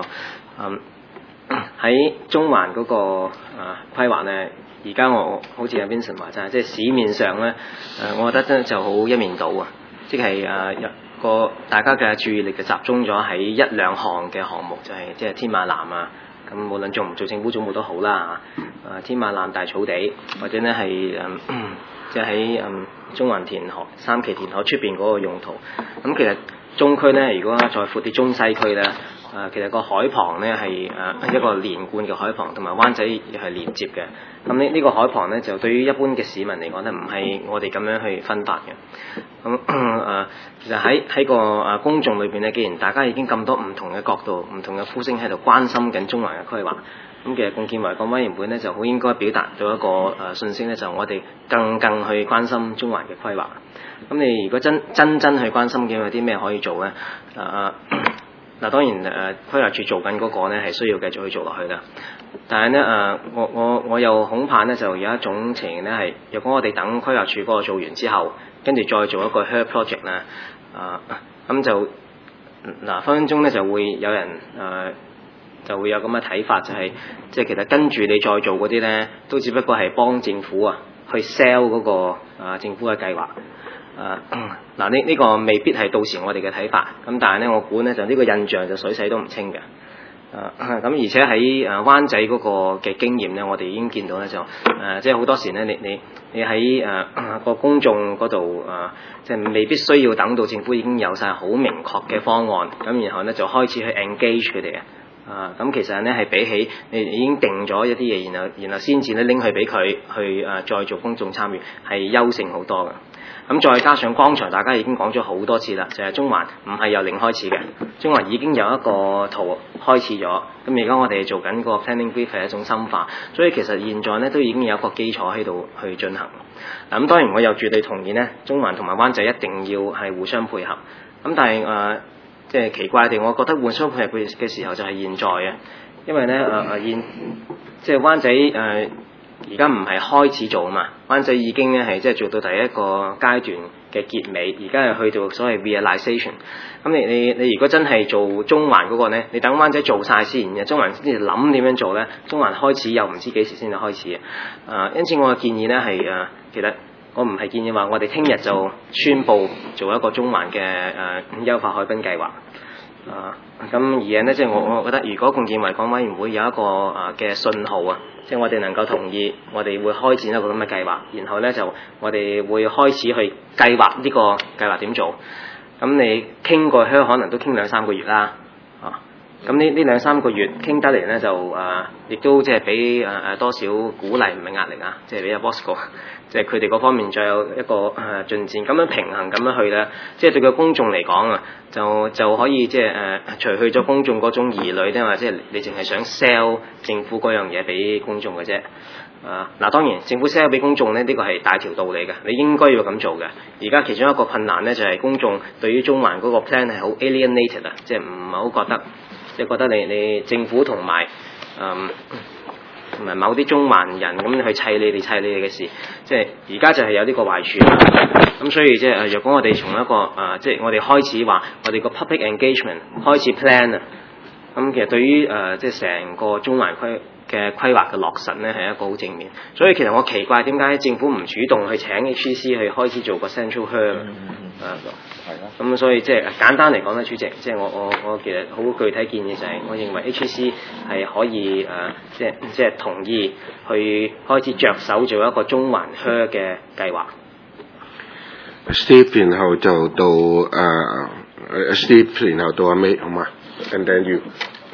喺中環嗰個規劃咧。而家我好似阿 Vincent 話齋，即係市面上咧，我覺得真就好一面倒啊！即係大家嘅注意力就集中咗喺1-2項嘅項目，就係即係天馬南啊。咁無論做唔做政府總部都好啦嚇。天馬南大草地，或者咧係即係喺中環填海3期填海出邊嗰個用途。咁其實中區咧，如果再闊啲中西區咧。其實個海旁咧係一個連貫嘅海旁，同埋灣仔又係連接嘅。咁呢個海旁咧就對於一般嘅市民嚟講咧，唔係我哋咁樣去分發嘅。咁其實喺個公眾裏邊咧，既然大家已經咁多唔同嘅角度、唔同嘅呼聲喺度關心緊中環嘅規劃， 咁其實共建維港委員會咧就好應該表達到一個訊息咧，就我哋更去關心中環嘅規劃。咁你如果真去關心嘅有啲咩可以做咧？嗱當然規劃處做緊嗰個咧係需要繼續去做落去啦。但係咧我又恐怕咧就有一種情形咧係，若果我哋等規劃處嗰個做完之後，跟住再做一個 HER project 咧，咁就分分鐘咧就會有人就會有咁嘅睇法，就係即係其實跟住你再做嗰啲咧，都只不過係幫政府去 sell 嗰個政府嘅計劃。呢個未必係到時我哋嘅睇法，咁但係咧我估咧就呢個印象就水洗都唔清嘅。咁而且喺灣仔嗰個嘅經驗咧，我哋已經見到咧就即係好多時咧，你喺個公眾嗰度即係未必需要等到政府已經有晒好明確嘅方案，咁然後咧就開始去 engage 佢哋嘅。咁其實咧係比起你已經定咗一啲嘢，然後先至咧拎去俾佢去再做公眾參與，係優勝好多嘅。咁再加上剛才大家已經講咗好多次啦，就係中環唔係由零開始嘅，中環已經有一個圖開始咗。咁而家我哋做緊個 planning brief 係一種深化，所以其實現在咧都已經有一個基礎喺度去進行。咁當然我又絕對同意咧，中環同埋灣仔一定要係互相配合。咁但係即係奇怪地，我覺得互相配合嘅時候就係現在啊，因為咧即係灣仔而家唔係開始做啊嘛，灣仔已經咧係即係做到第一個階段嘅結尾，而家係去到所謂 realization。咁你如果真係做中環嗰個咧，你等灣仔做晒先，然後中環先至諗點樣做咧，中環開始又唔知幾時先至開始啊。因此我嘅建議咧係其實我唔係建議話我哋聽日就宣佈做一個中環嘅優化海濱計劃。咁而咧即係我覺得，如果共建維港委員會有一個嘅信號啊，即係我哋能夠同意，我哋會開展一個咁嘅計劃，然後咧就我哋會開始去計劃呢個計劃點做。咁你傾過去可能都傾2-3個月啦，咁呢2-3個月傾得嚟咧就亦都即係俾多少鼓勵唔係壓力啊，即係俾阿 Bosco， 即係佢哋嗰方面再有一個進展，咁樣平衡咁樣去咧，即係對個公眾嚟講啊，就可以即係除去咗公眾嗰種疑慮咧，或者你淨係想 sell 政府嗰樣嘢俾公眾嘅啫。當然政府 sell 俾公眾咧，呢個係大條道理嘅，你應該要咁做嘅。而家其中一個困難咧就係公眾對於中環嗰個 plan 係好 alienated 啊，即係唔係好覺得。即係覺得你政府同埋某啲中環人咁去砌你哋嘅事，即係而家就係有呢個壞處。咁所以即係若果我哋從一個即係我哋開始話我哋個 public engagement 開始 plan 啊，咁其實對於即係成個中環嘅規劃嘅落實咧係一個好正面。所以其實我奇怪點解政府唔主動去請 HEC 去開始做個 central hub 咁所以即係簡單嚟講咧，主席，即係我其實好具體建議就係，我認為 HEC 係可以即係同意去開始着手做一個中環 HER 嘅計劃。 Steve 然後就到Steve 然後到阿 May 好嘛 ？And then you。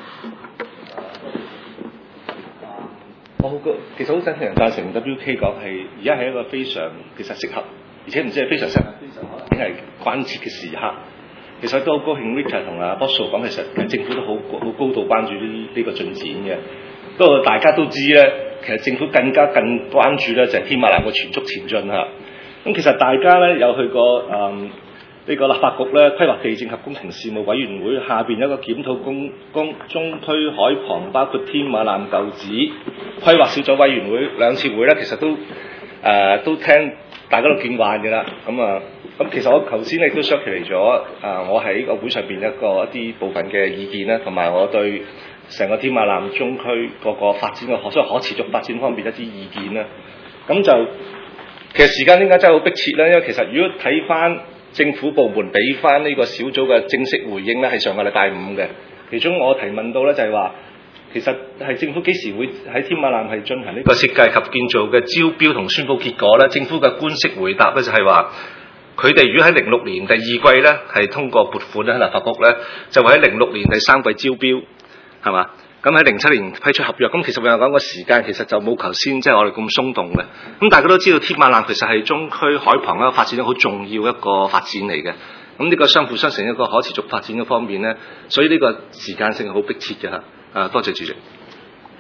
我其實好真係贊成 WK 講係而家係一個非常其實適合。而且唔知係非常適合，可能係關切嘅時刻。其實都好高興 Richard 同阿 Bosco 講，其實政府都好高度關注呢個進展嘅。不過大家都知咧，其實政府更關注咧就係添馬艦嘅全速前進嚇。咁其實大家咧有去過呢個立法局咧規劃地政及工程事務委員會下邊有一個檢討中區海旁包括添馬艦舊址規劃小組委員會2次會咧，其實都聽。大家都見慣嘅啦，咁其實我頭先亦都 circulate 咗我喺個會上邊一啲部分嘅意見啦，同埋我對成個添馬艦中區嗰個發展嘅所謂可持續發展方面一啲意見啦。咁就其實時間點解真係好迫切咧？因為其實如果睇翻政府部門俾翻呢個小組嘅正式回應咧，係上個禮拜5嘅。其中我提問到咧就係話，其實係政府幾時會喺添馬艦係進行呢個設計及建造嘅招標同宣佈結果咧？政府嘅官式回答咧就係話，佢哋如果喺06年第2季咧係通過撥款咧喺立法局咧，就會喺06年第3季招標，係嘛？咁喺07年批出合約。咁其實我講個時間其實就冇頭先即係我哋咁鬆動嘅。咁大家都知道添馬艦其實係中區海旁一個發展得好重要一個發展嚟嘅。咁呢個相輔相成一個可持續發展嘅方面咧，所以呢個時間性係好迫切嘅嚇。多謝主席。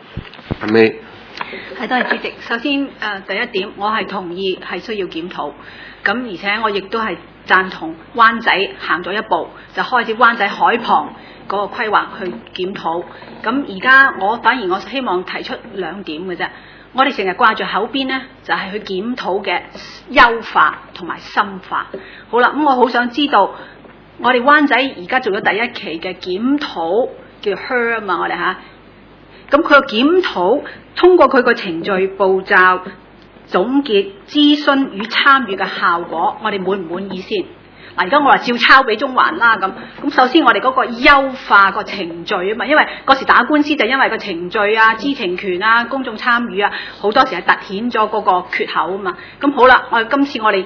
阿 May。 係，多謝主席。首先第一點，我係同意係需要檢討。咁而且我亦都係贊同灣仔行咗一步，就開始灣仔海旁嗰個規劃去檢討。咁而家反而我希望提出兩點嘅啫。我哋成日掛住口邊呢，就係去檢討嘅優化同埋深化。好啦，咁我好想知道，我哋灣仔而家做咗第一期嘅檢討，叫 HER 啊嘛，我哋嚇。咁佢個檢討通過佢個程序步驟總結諮詢與參與嘅效果，我哋滿唔滿意先？嗱，而家我話照抄俾中環啦咁。首先我哋嗰個優化個程序啊嘛，因為嗰時打官司就因為個程序啊、知情權啊、公眾參與啊，好多時係突顯咗嗰個缺口啊嘛。咁好啦，今次我哋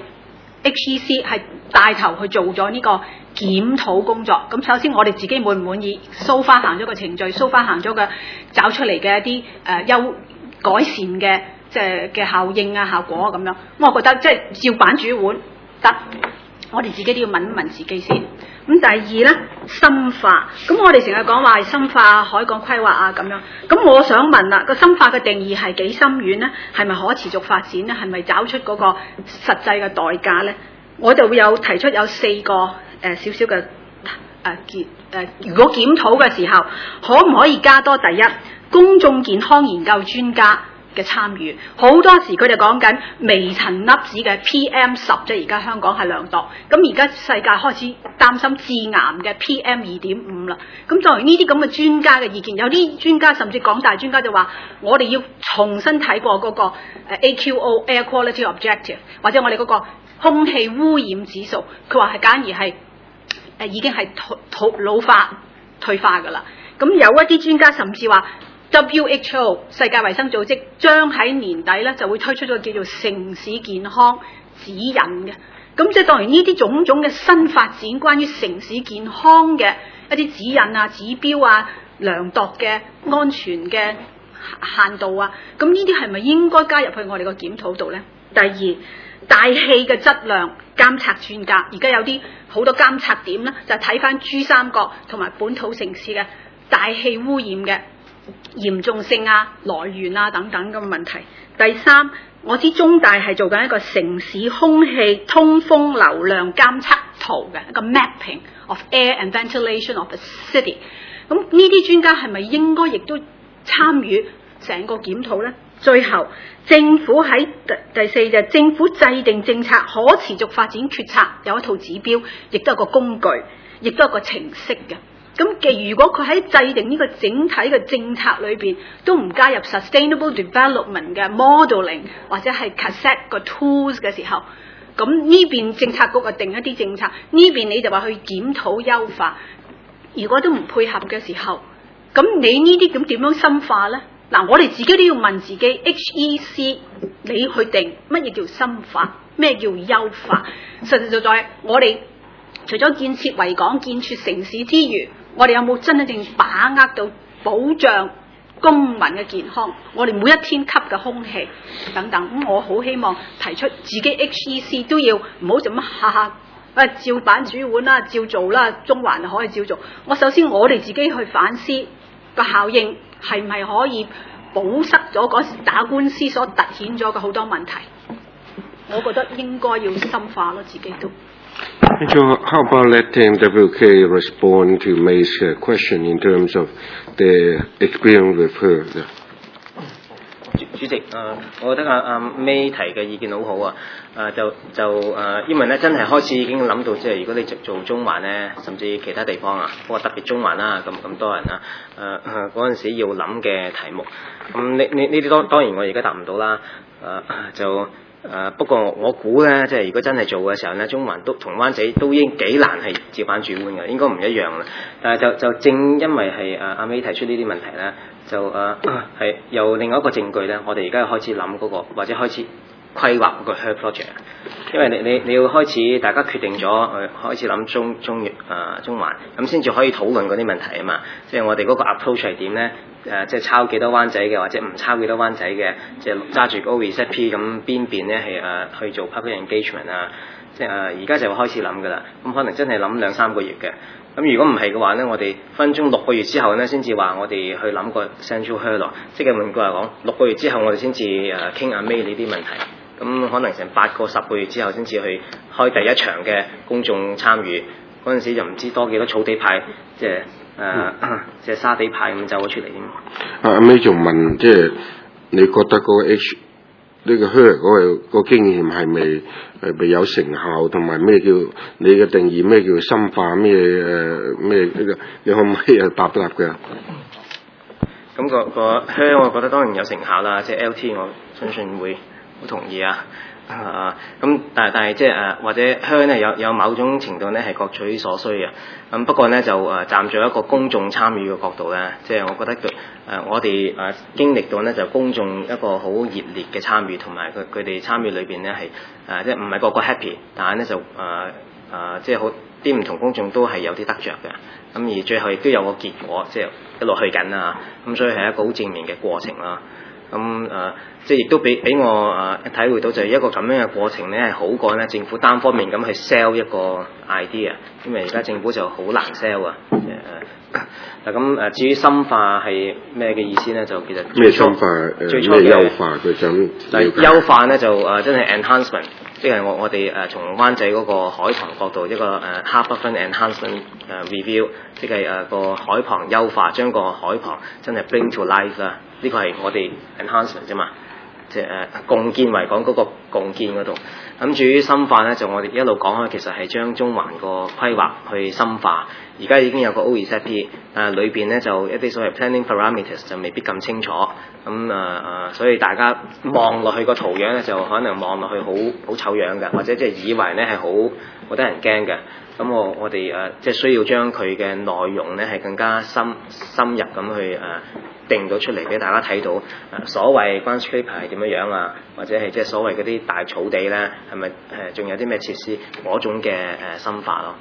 HEC 係帶頭去做咗呢個檢討工作。咁首先我哋自己滿唔滿意？so far 行咗個程序，so far 行咗嘅找出嚟嘅一啲改善嘅即係嘅效應啊、效果咁樣。我覺得即係照板煮碗得，我哋自己都要問一問自己先。咁第二呢，深化。咁我哋成日講話係深化海港規劃啊咁樣。咁我想問啦，個深化嘅定義係幾深遠呢？係咪可持續發展呢？係咪找出嗰個實際嘅代價呢？我就會有提出有4個少少嘅如果檢討嘅時候，可唔可以加多第一公眾健康研究專家嘅參與？好多時佢哋講緊微塵粒子嘅 PM10啫，而家香港係量度，咁而家世界開始擔心致癌嘅 PM2.5啦。咁作為呢啲咁嘅專家嘅意見，有啲專家甚至港大專家就話，我哋要重新睇過嗰個AQO Air Quality Objective， 或者我哋嗰個空氣污染指數，佢話係簡而係已經係老化退化㗎啦。咁有一啲專家甚至話 WHO 世界衛生組織將喺年底咧就會推出咗叫做城市健康指引嘅。咁即係當然呢啲種種嘅新發展，關於城市健康嘅一啲指引啊、指標啊、量度嘅安全嘅限度啊，咁呢啲係咪應該加入去我哋個檢討度呢？第二，大氣嘅質量監測專家，而家有啲好多監測點咧，就睇翻珠三角同埋本土城市嘅大氣污染嘅嚴重性啊、來源啊等等嘅問題。第三，我知中大係做緊一個城市空氣通風流量監測圖嘅一個 mapping of air and ventilation of a city。咁呢啲專家係咪應該亦都參與成個檢討呢？最後，政府喺第四就政府制定政策可持續發展決策有一套指標，亦都有個工具，亦都有個程式嘅。咁如果佢喺制定呢個整體嘅政策裏邊都唔加入 sustainable development 嘅 modeling 或者係 cassette 個 tools 嘅時候，咁呢邊政策局就定一啲政策，呢邊你就話去檢討優化。如果都唔配合嘅時候，咁你呢啲咁點樣深化呢？嗱，我哋自己都要問自己 HEC 你去定乜嘢叫深化，咩叫優化？實實在在我哋除咗建設維港、建設城市之餘，我哋有冇真正把握到保障公民嘅健康？我哋每一天吸嘅空氣等等，咁我好希望提出自己 HEC 都要唔好就咁下下照板煮碗啦，照做啦，中環就可以照做。我首先我哋自己去反思個效應係唔係可以堵塞咗嗰時打官司所突顯咗嘅好多問題。我覺得應該要深化咯，自己都。 So how about letting WK respond to May's question in terms of the experience with her? 主席，我覺得阿 May 提嘅意見好好啊，因為咧真係開始已經諗到，即係如果你做中環咧，甚至其他地方啊，不過特別中環啦，咁多人啊，嗰陣時要諗嘅題目，咁呢啲當然我而家答唔到啦，不過我估咧，即係如果真係做嘅時候咧，中環都同灣仔都已經幾難係照板煮碗嘅，應該唔一樣啦。但係就正因為係阿 May 提出呢啲問題咧，係有另外一個證據咧，我哋而家開始諗嗰個或者開始規劃嗰個 HER project， 因為你要開始大家決定咗開始諗中環，咁先至可以討論嗰啲問題啊嘛。即係我哋嗰個 approach 係點咧？即係抄幾多灣仔嘅，或者唔抄幾多灣仔嘅，即係揸住嗰個 recipe 咁邊咧係去做 public engagement 啊。即係而家就會開始諗㗎啦。咁可能真係諗2-3個月嘅。 咁如果唔係嘅話咧，我哋分鐘6個月之後咧，先至話我哋去諗個 Central Hall 咯。即係換句話講，6個月之後我哋先至傾阿 May 呢啲問題。咁可能成8個10個月之後先至去開第一場嘅公眾參與。嗰陣時就唔知多幾多草地派，即係沙地派咁走咗出嚟添。 阿 May 仲問，即係你覺得嗰個 H 呢個 Her 嗰個經驗係未有成效，同埋咩叫你嘅定義？咩叫深化？咩呢個？你可唔可以答嘅？ 咁個 Her 我覺得當然有成效啦，即係 LT 我相信會好同意啊。咁但係即係或者香咧有某種程度咧係各取所需嘅。咁不過咧就站在一個公眾參與嘅角度咧，即係我覺得我哋經歷到咧就公眾一個好熱烈嘅參與，同埋佢哋參與裏邊咧係即係唔係個個 happy， 但係咧就即係好啲唔同公眾都係有啲得着嘅。咁而最後亦都有個結果，即係一路去緊啊。咁所以係一個好正面嘅過程啦。咁即係亦都俾我體會到就係一個咁樣嘅過程咧，係好過咧政府單方面咁去 sell 一個 idea， 因為而家政府就好難 sell 啊。咁至於深化係咩嘅意思咧？就其實咩深化？咩優化？佢想優化咧就真係 enhancement， 即係我哋從灣仔嗰個海旁角度一個Harbourfront enhancement review， 即係個海旁優化，將個海旁真係 bring to life 啦。呢個係我哋 enhancement 啫嘛，即係共建為講嗰個共建嗰度。咁至於深化咧，就我哋一路講開，其實係將中環個規劃去深化。而家已經有個 OZP， 裏邊咧就一啲所謂 planning parameters 就未必咁清楚。咁所以大家望落去個圖樣咧，就可能望落去好醜樣嘅，或者即係以為咧係好得人驚嘅。咁我哋即係需要將佢嘅內容咧係更加深入咁去定到出嚟俾大家睇到。所謂 groundscape 係點樣啊，或者係即係所謂嗰啲大草地咧，係咪仲有啲咩設施嗰種嘅深化咯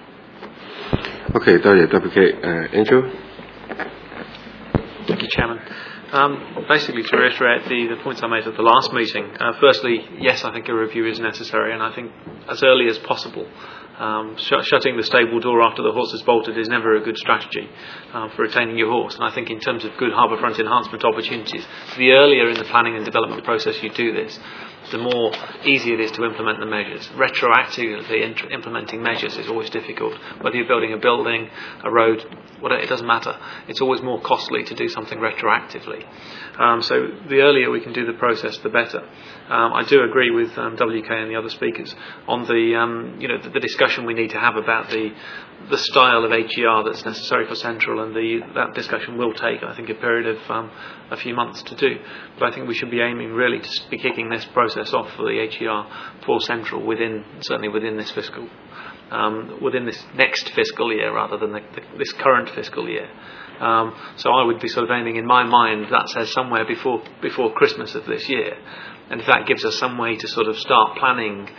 ？OK， 多謝 WK。Andrew。 Thank you, Chairman. Basically, to reiterate the points I made at the last meeting, firstly, yes, I think a review is necessary, and I think as early as possible. Shutting the stable door after the horse has bolted is never a good strategy for retaining your horse. And I think in terms of good harbourfront enhancement opportunities, the earlier in the planning and development process you do this, the more easy it is to implement the measures. Retroactively implementing measures is always difficult. Whether you're building a building, a road, whatever, it doesn't matter. It's always more costly to do something retroactively. So the earlier we can do the process, the better. I do agree with WK and the other speakers on the discussion we need to have about the style of HER that's necessary for Central, and that discussion will take, I think, a period of a few months to do. But I think we should be aiming really to be kicking this process off for the HER for Central certainly within this fiscal, within this next fiscal year rather than this current fiscal year. So I would be sort of aiming in my mind, that says somewhere before Christmas of this year. And if that gives us some way to sort of start planning,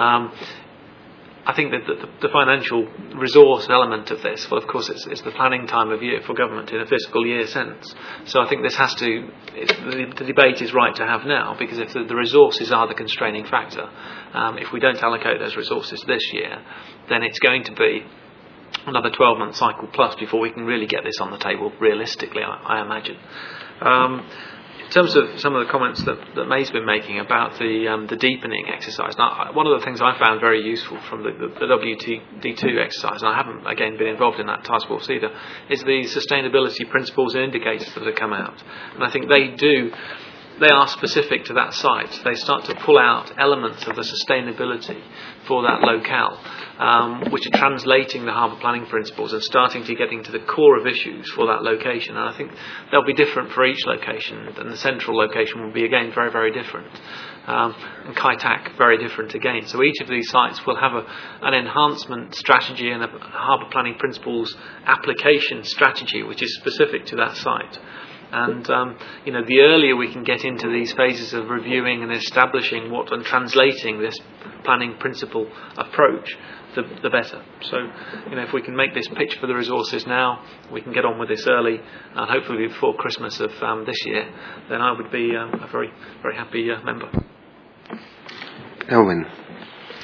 I think that the financial resource element of this, well, of course, it's the planning time of year for government in a fiscal year sense. So I think this has to, the debate is right to have now, because if the resources are the constraining factor, if we don't allocate those resources this year, then it's going to be another 12-month cycle plus before we can really get this on the table realistically, I imagine. In terms of some of the comments that May's been making about the deepening exercise, now, one of the things I found very useful from the WTD2 exercise, and I haven't again been involved in that task force either, is the sustainability principles and indicators that have come out. And I think they are specific to that site. They start to pull out elements of the sustainability for that locale, which are translating the harbour planning principles and starting to get into the core of issues for that location. And I think they'll be different for each location, and the central location will be again very, very different. And Kai Tak very different again. So each of these sites will have an enhancement strategy and a harbour planning principles application strategy which is specific to that site. And the earlier we can get into these phases of reviewing and establishing and translating this planning principle approach, the better. So, if we can make this pitch for the resources now, we can get on with this early, and hopefully before Christmas of this year, then I would be a very, very happy member. Elwyn.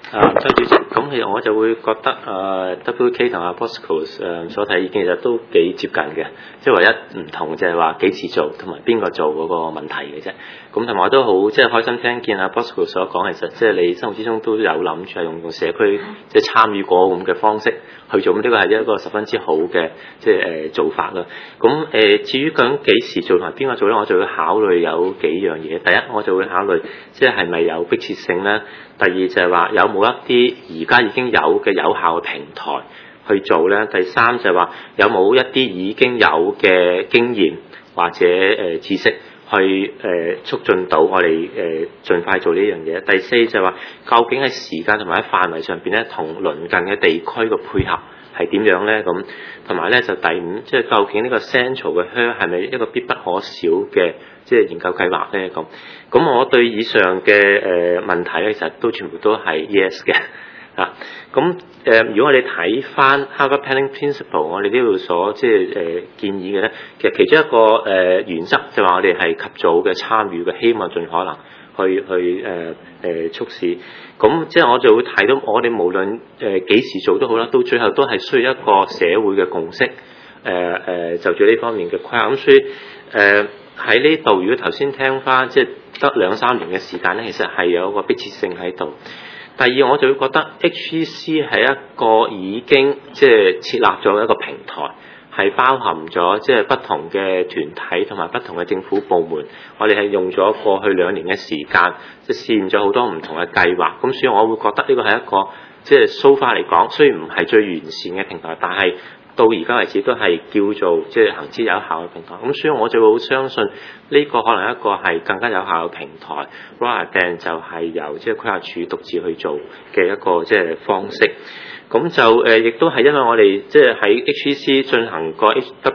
周主席，咁其實我就會覺得WK 同阿 Bosco 所睇意見其實都幾接近嘅，即係唯一唔同就係話幾時做同埋邊個做嗰個問題嘅啫。咁同埋我都好即係開心聽見阿 Bosco 所講，其實即係你生活之中都有諗住係用社區即係參與過咁嘅方式去做，咁呢個係一個十分之好嘅即係做法啦。咁至於究竟幾時做同埋邊個做咧，我就會考慮有幾樣嘢。第一，我就會考慮即係咪有迫切性咧。第二就係話有冇一啲而家已經有嘅有效嘅平台去做咧？第三就係話有冇一啲已經有嘅經驗或者知識去促進到我哋盡快做呢樣嘢。第四就係話究竟喺時間同埋喺範圍上邊咧，同鄰近嘅地區嘅配合係點樣咧？咁同埋咧就第五，即係究竟呢個 Central 嘅 HER 係咪一個必不可少嘅即係研究計劃咧？咁我對以上嘅問題咧，其實都全部都係 yes 嘅啊。咁如果我哋睇翻 Harvard Planning Principle， 我哋呢度所即係建議嘅咧，其實其中一個原則就話我哋係及早嘅參與嘅，希望盡可能去促使。咁即係我就會睇到我哋無論幾時做都好啦，到最後都係需要一個社會嘅共識就住呢方面嘅規劃。咁所以喺呢度，如果頭先聽翻即係得2-3年嘅時間咧，其實係有一個迫切性喺度。第二，我就會覺得 HEC 係一個已經即係設立咗一個平台，係包含咗即係不同嘅團體同埋不同嘅政府部門。我哋係用咗過去2年嘅時間，即係試驗咗好多唔同嘅計劃。咁所以我會覺得呢個係一個即係 so far 嚟講，雖然唔係最完善嘅平台，但係到而家為止都係叫做即係行之有效嘅平台。咁所以我就會好相信呢個可能一個係更加有效嘅平台 rather than 就係由即係規劃署獨自去做嘅一個即係方式。咁就亦都係因為我哋即係喺 HEC 進行過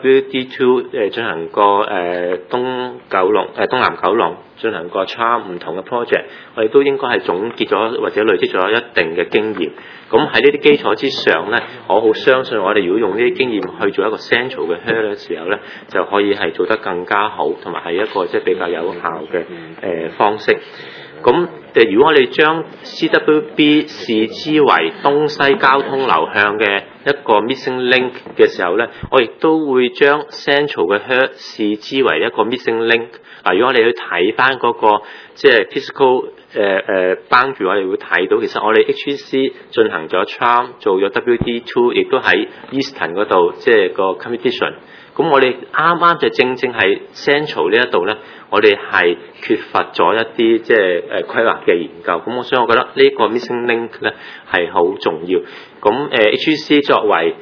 HWD2 進行過東南九龍進行過 CHARM 唔同嘅 project， 我哋都應該係總結咗或者累積咗一定嘅經驗。咁喺呢啲基礎之上咧，我好相信我哋如果用呢啲經驗去做一個 central 嘅 HER 嘅時候咧，就可以係做得更加好，同埋係一個即係比較有效嘅方式。咁如果我哋將 CWB 視之為東西交通流向嘅一個 missing link 嘅時候咧，我亦都會將 central 嘅 HER 視之為一個 missing link。嗱，如果我哋去睇翻嗰個即係 physical boundary，我哋會睇到其實我哋 HEC 進行咗 CHARM 做咗 WD2， 亦都喺 Eastern 嗰度即係個 competition。咁我哋啱啱就正係 Central 呢一度咧，我哋係缺乏咗一啲即係規劃嘅研究。咁所以我覺得呢個 missing link 咧係好重要。咁HEC 作為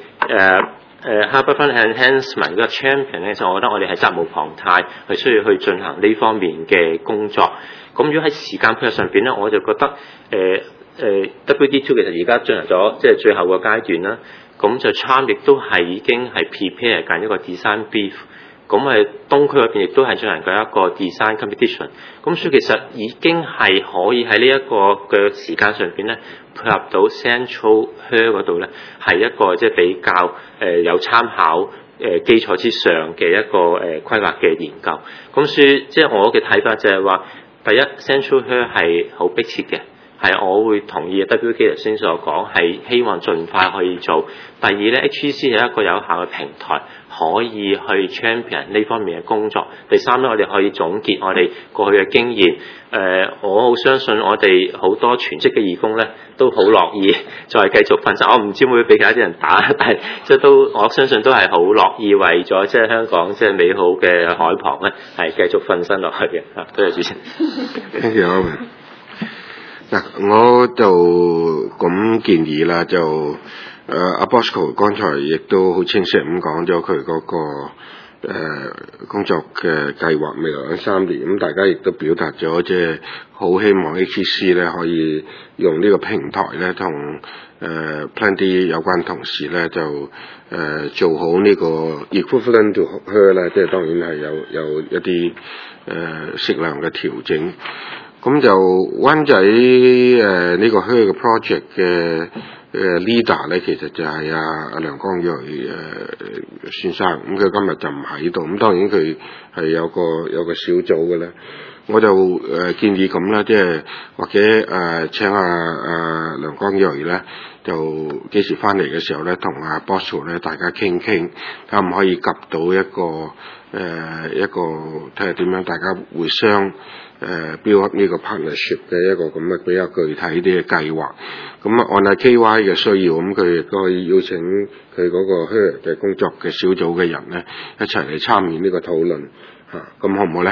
Harbour Front Enhancement 嘅 champion 咧，其實我覺得我哋係責無旁貸，係需要去進行呢方面嘅工作。咁如果喺時間配合上邊咧，我就覺得WD2 其實而家進行咗即係最後個階段啦。咁就 CHARM 亦都係已經係 prepare 緊一個 design brief， 咁東區嗰邊亦都係進行緊一個 design competition， 咁所以其實已經係可以喺呢一個嘅時間上邊咧，配合到 Central HER 嗰度咧，係一個即係比較有參考基礎之上嘅一個規劃嘅研究。咁所以即係我嘅睇法就係話，第一 Central HER 係好迫切嘅。係，我會同意 WK 頭先所講，係希望盡快可以做。第二咧 ，HEC 係一個有效嘅平台，可以去 champion 呢方面嘅工作。第三咧，我哋可以總結我哋過去嘅經驗。我好相信我哋好多全職嘅義工咧，都好樂意再繼續奮身。我唔知會唔會俾其他啲人打，但係即係都我相信都係好樂意為咗即係香港即係美好嘅海旁咧，係繼續奮身落去嘅。多謝主席。 Thank you。嗱，我就咁建議啦，就阿 Bosco 剛才亦都好清晰咁講咗佢嗰個工作嘅計劃未來3年，咁大家亦都表達咗即係好希望 HEC 咧可以用呢個平台咧同Plan D 有關同事咧就做好呢個 equivalent to HER 啦，即係當然係有一啲適量嘅調整。 咁就灣仔呢個靴嘅 project 嘅leader 咧，其實就係阿梁光瑞先生，咁佢今日就唔喺度，咁當然佢係有個小組嘅咧。我就建議咁啦，即係或者請阿梁光瑞咧，就幾時翻嚟嘅時候咧，同阿 Bosco 咧大家傾傾，睇下唔可以及到一個睇下點樣大家互相build up 呢個 partnership 嘅一個咁嘅比較具體啲嘅計劃。咁按下 KY 嘅需要，咁佢亦都可以邀請佢嗰個 Her 嘅工作嘅小組嘅人咧，一齊嚟參與呢個討論嚇，咁好唔好咧？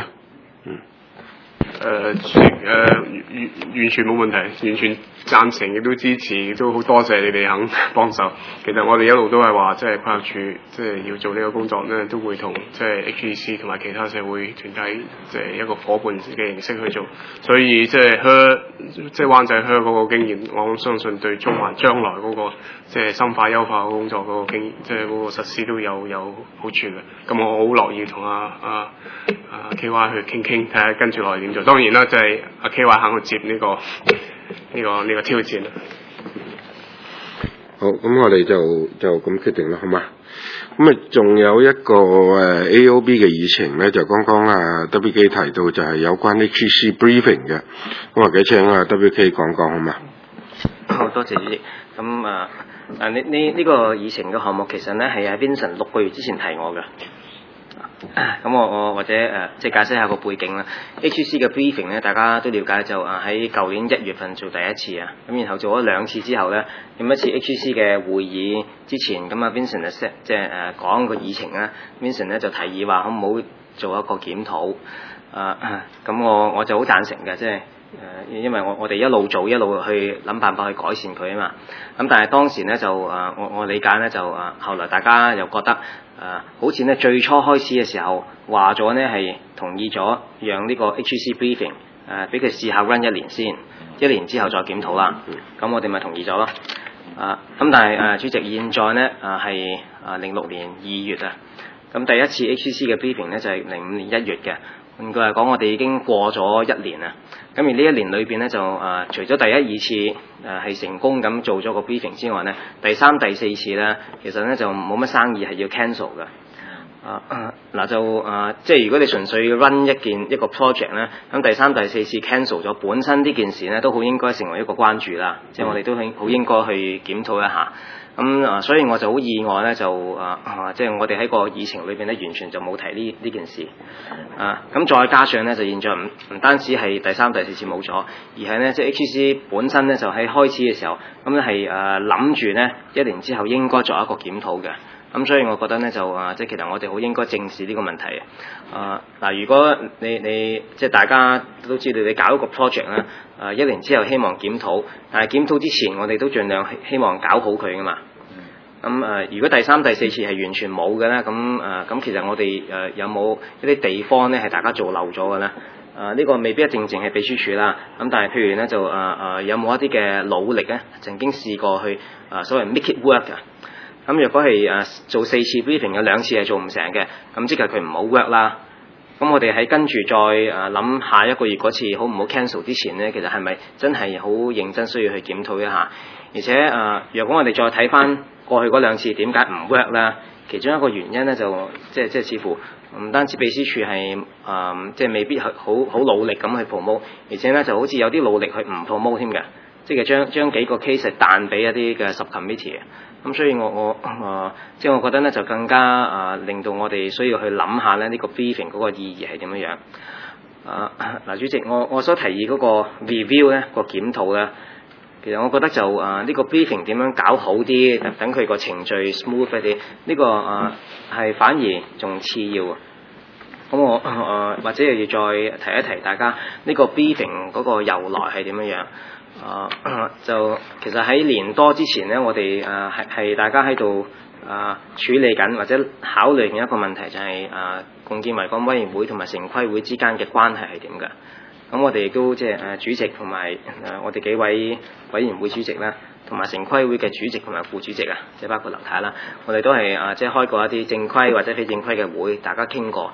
完全冇問題，完全贊成，亦都支持，亦都好多謝你哋肯幫手。其實我哋一路都係話，即係規劃處，即係要做呢個工作咧，都會同即係 HEC 同埋其他社會團體，即係一個夥伴嘅形式去做。所以即係即係灣仔嗰個經驗，我相信對中環將來嗰個即係深化優化嘅工作嗰個即係嗰個實施都有好處嘅。咁我好樂意同阿 KY 去傾，睇下跟住落嚟點做。當然啦，就係阿 KY 肯去接呢個挑戰啦。 好，咁我哋就咁決定啦，好嘛？咁啊，仲有一個AOB 嘅議程咧，就剛剛WK 提到就係有關 HEC briefing 嘅，咁或者請WK 講好嘛？ 好多謝主席。咁呢個議程嘅項目其實咧係阿 Vincent 6個月之前提我嘅。咁我或者即係解釋下個背景啦。HEC 嘅 briefing 咧，大家都了解就喺舊年1月份做第一次啊，咁然後做咗2次之後咧，咁一次 HEC 嘅會議之前，咁啊 Vincent 即係講個議程啦 ，Vincent 咧就提議話可唔好做一個檢討，咁我就好贊成嘅，即係因為我哋一路做一路去諗辦法去改善佢啊嘛。咁但係當時咧就我理解咧就後來大家又覺得好似咧最初開始嘅時候話咗咧係同意咗讓呢個 HEC briefing 俾佢試下 run 1年先，1年之後再檢討啦。咁我哋咪同意咗咯。咁但係主席現在咧係06年2月啊，咁第一次 HEC 嘅 briefing 咧就係05年1月嘅。換句話講，我哋已經過咗1年啦。咁而呢1年裏邊咧就除咗第1、2次係成功咁做咗個 briefing 之外咧，第3、第4次咧其實咧就冇乜生意係要 cancel 嘅。即係如果你純粹 run 一個 project 咧，咁第3、第4次 cancel 咗，本身呢件事咧都好應該成為一個關注啦。即係我哋都好應該去檢討一下。所以我就好意外咧，就即係我哋喺個議程裏邊咧，完全就冇提呢件事。咁再加上咧，就現在唔單止係第3、第4次冇咗，而係咧即係 HEC 本身咧就喺開始嘅時候，咁咧係諗住咧1年之後應該作一個檢討嘅。咁所以我覺得咧就即係其實我哋好應該正視呢個問題。如果你即係大家都知道你搞一個 project 咧，1年之後希望檢討，但係檢討之前我哋都盡量希望搞好佢噶嘛。咁如果第3、第4次係完全冇嘅咧，咁其實我哋有冇一啲地方咧係大家做漏咗嘅咧？呢個未必一定淨係秘書處啦。咁但係譬如咧就有冇一啲嘅努力咧，曾經試過去所謂 make it work 嘅。咁若果係做4次 briefing 有2次係做唔成嘅，咁即係佢唔好 work 啦。咁我哋喺跟住再諗下一個月嗰次好唔好 cancel 之前咧，其實係咪真係好認真需要去檢討一下？而且若果我哋再睇翻過去嗰2次點解唔 work 咧？其中一個原因咧就即係似乎唔單止秘書處係即係未必好努力咁去 promote， 而且咧就好似有啲努力去唔 promote 添嘅，即係將幾個 case 彈俾一啲嘅 subcommittee 嘅。咁所以即係我覺得咧就更加令到我哋需要去諗下咧呢個 briefing 嗰個意義係點樣樣。主席，我所提議嗰個 review 咧個檢討咧，其實我覺得就呢個 briefing 點樣搞好啲，等佢個程序 smooth 一啲，呢個係反而仲次要。咁我或者又要再提一提大家呢個 briefing 嗰個由來係點樣樣。就其實喺年多之前咧，我哋係大家喺度處理緊或者考慮緊一個問題，就係共建維港委員會同埋城規會之間嘅關係係點嘅。咁我哋亦都即係主席同埋我哋幾位委員會主席啦，同埋城規會嘅主席同埋副主席啊，即係包括劉太啦，我哋都係即係開過一啲正規或者非正規嘅會，大家傾過。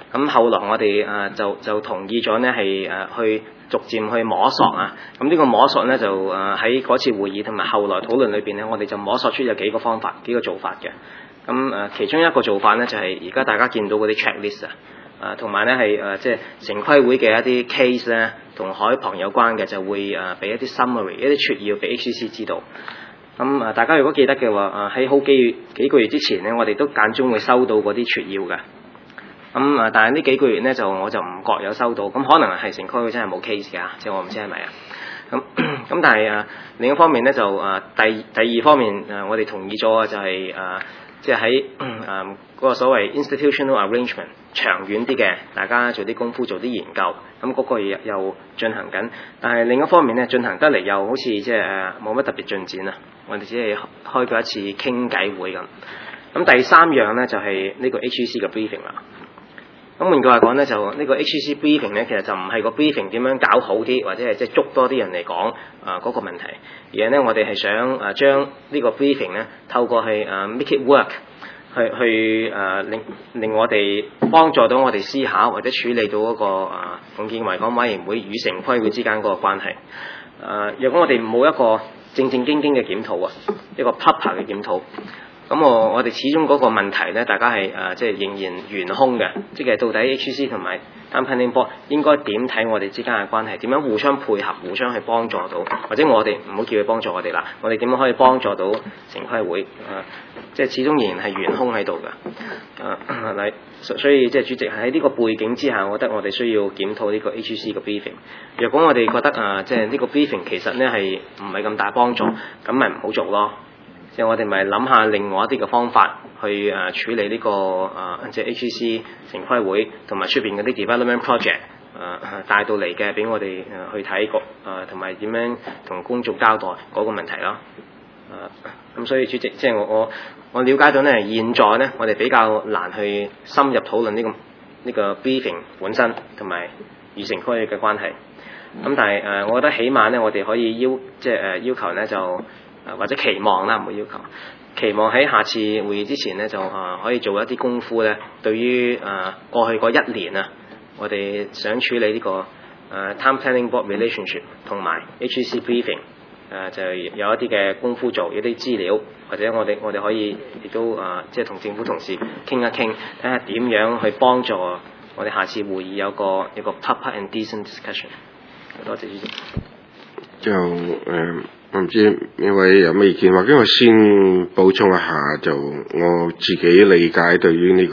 咁後來我哋就同意咗呢係去逐漸去摸索啊。咁呢個摸索呢，就喺嗰次會議同埋後來討論裏邊呢，我哋就摸索出有幾個方法、幾個做法嘅。咁其中一個做法呢，就係而家大家見到嗰啲 checklist 同埋呢係即係城規會嘅一啲 case 呢，同海旁有關嘅就會俾一啲 summary、一啲撮要俾 HCC 知道。咁大家如果記得嘅話，喺好幾個月之前呢，我哋都間中會收到嗰啲撮要嘅。咁但係呢幾個月呢，我就唔覺有收到，咁可能係城規會真係冇 case 㗎，即係我唔知係咪啊。咁但係另一方面呢，就第二方面我哋同意咗就係即係喺嗰個所謂 institutional arrangement 長遠啲嘅，大家做啲功夫做啲研究，咁嗰個又進行緊。但係另一方面呢，進行得嚟又好似即係冇乜特別進展啊。我哋只係開過一次傾偈會咁。咁第三樣呢，就係呢個 HEC 嘅 briefing 啦。咁換句話講呢，就呢個 HEC briefing 呢，其實就唔係個 briefing 點樣搞好啲，或者係即係捉多啲人嚟講嗰個問題，而係呢，我哋係想將呢個 briefing 呢，透過去make it work，去令我哋幫助到我哋思考或者處理到嗰個重建維港委員會與城規會之間嗰個關係。若果我哋冇一個正經嘅檢討啊，一個 proper 嘅檢討。咁我哋始終嗰個問題咧，大家係即係仍然懸空嘅，即係到底 HEC 同埋 Town Planning Board 應該點睇我哋之間嘅關係，點樣互相配合、互相去幫助到，或者我哋唔好叫佢幫助我哋啦，我哋點樣可以幫助到城規會？即係始終仍然係懸空喺度嘅。所以即係主席喺呢個背景之下，我覺得我哋需要檢討呢個 HEC 嘅 briefing。若果我哋覺得即係呢個 briefing 其實咧係唔係咁大幫助，咁咪唔好做咯。即係我哋咪諗下另外一啲嘅方法去處理呢個即係 HEC 城規會同埋出邊嗰啲 development project 帶到嚟嘅，俾我哋去睇過同埋點樣同公眾交代嗰個問題咯。咁所以主席，即係我了解到呢，現在呢，我哋比較難去深入討論呢個 briefing 本身同埋與城規會嘅關係。咁但係我覺得起碼呢，我哋可以要求呢就。或者期望啦，唔好要求。期望喺下次會議之前呢，就可以做一啲功夫呢。對於過去嗰1年啊，我哋想處理呢個Town Planning Board relationship 同埋 HEC briefing 就有一啲嘅功夫做，一啲資料，或者我哋可以亦都即係同政府同事傾一傾，睇下點樣去幫助我哋下次會議有個 proper and decent discussion。多謝主席。 就我唔知呢位有咩意見，或者我先補充一下，就我自己理解對於呢個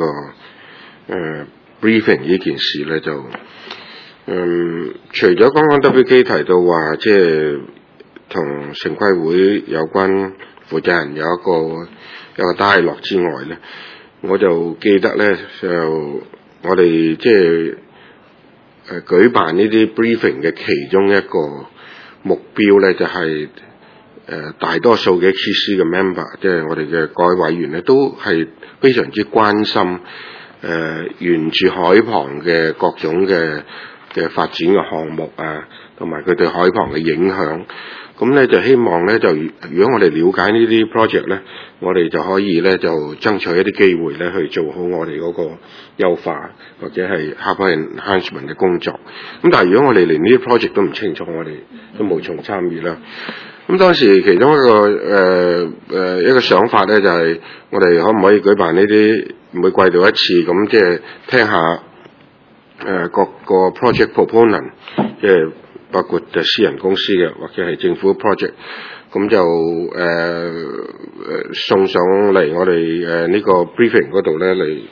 briefing 呢件事咧，就除咗剛剛 WK 提到話，即係同城規會有關負責人有一個dialogue之外咧，我就記得咧，就我哋即係舉辦呢啲 briefing 嘅其中一個目標咧，就係大多數嘅 HEC 嘅 member， 即係我哋嘅各位委員咧，都係非常之關心沿住海旁嘅各種嘅發展嘅項目啊，同埋佢對海旁嘅影響。咁咧就希望咧，就如果我哋了解呢啲 project 咧，我哋就可以咧就爭取一啲機會咧去做好我哋嗰個優化或者係 harbour enhancement 嘅工作。咁但係如果我哋連呢啲 project 都唔清楚，我哋都無從參與啦。咁當時其中一個想法咧，就係我哋可唔可以舉辦呢啲每季度一次，咁即係聽下各個 project proponent， 即係包括私人公司嘅或者係政府 project， 咁就送上嚟我哋呢個 briefing 嗰度咧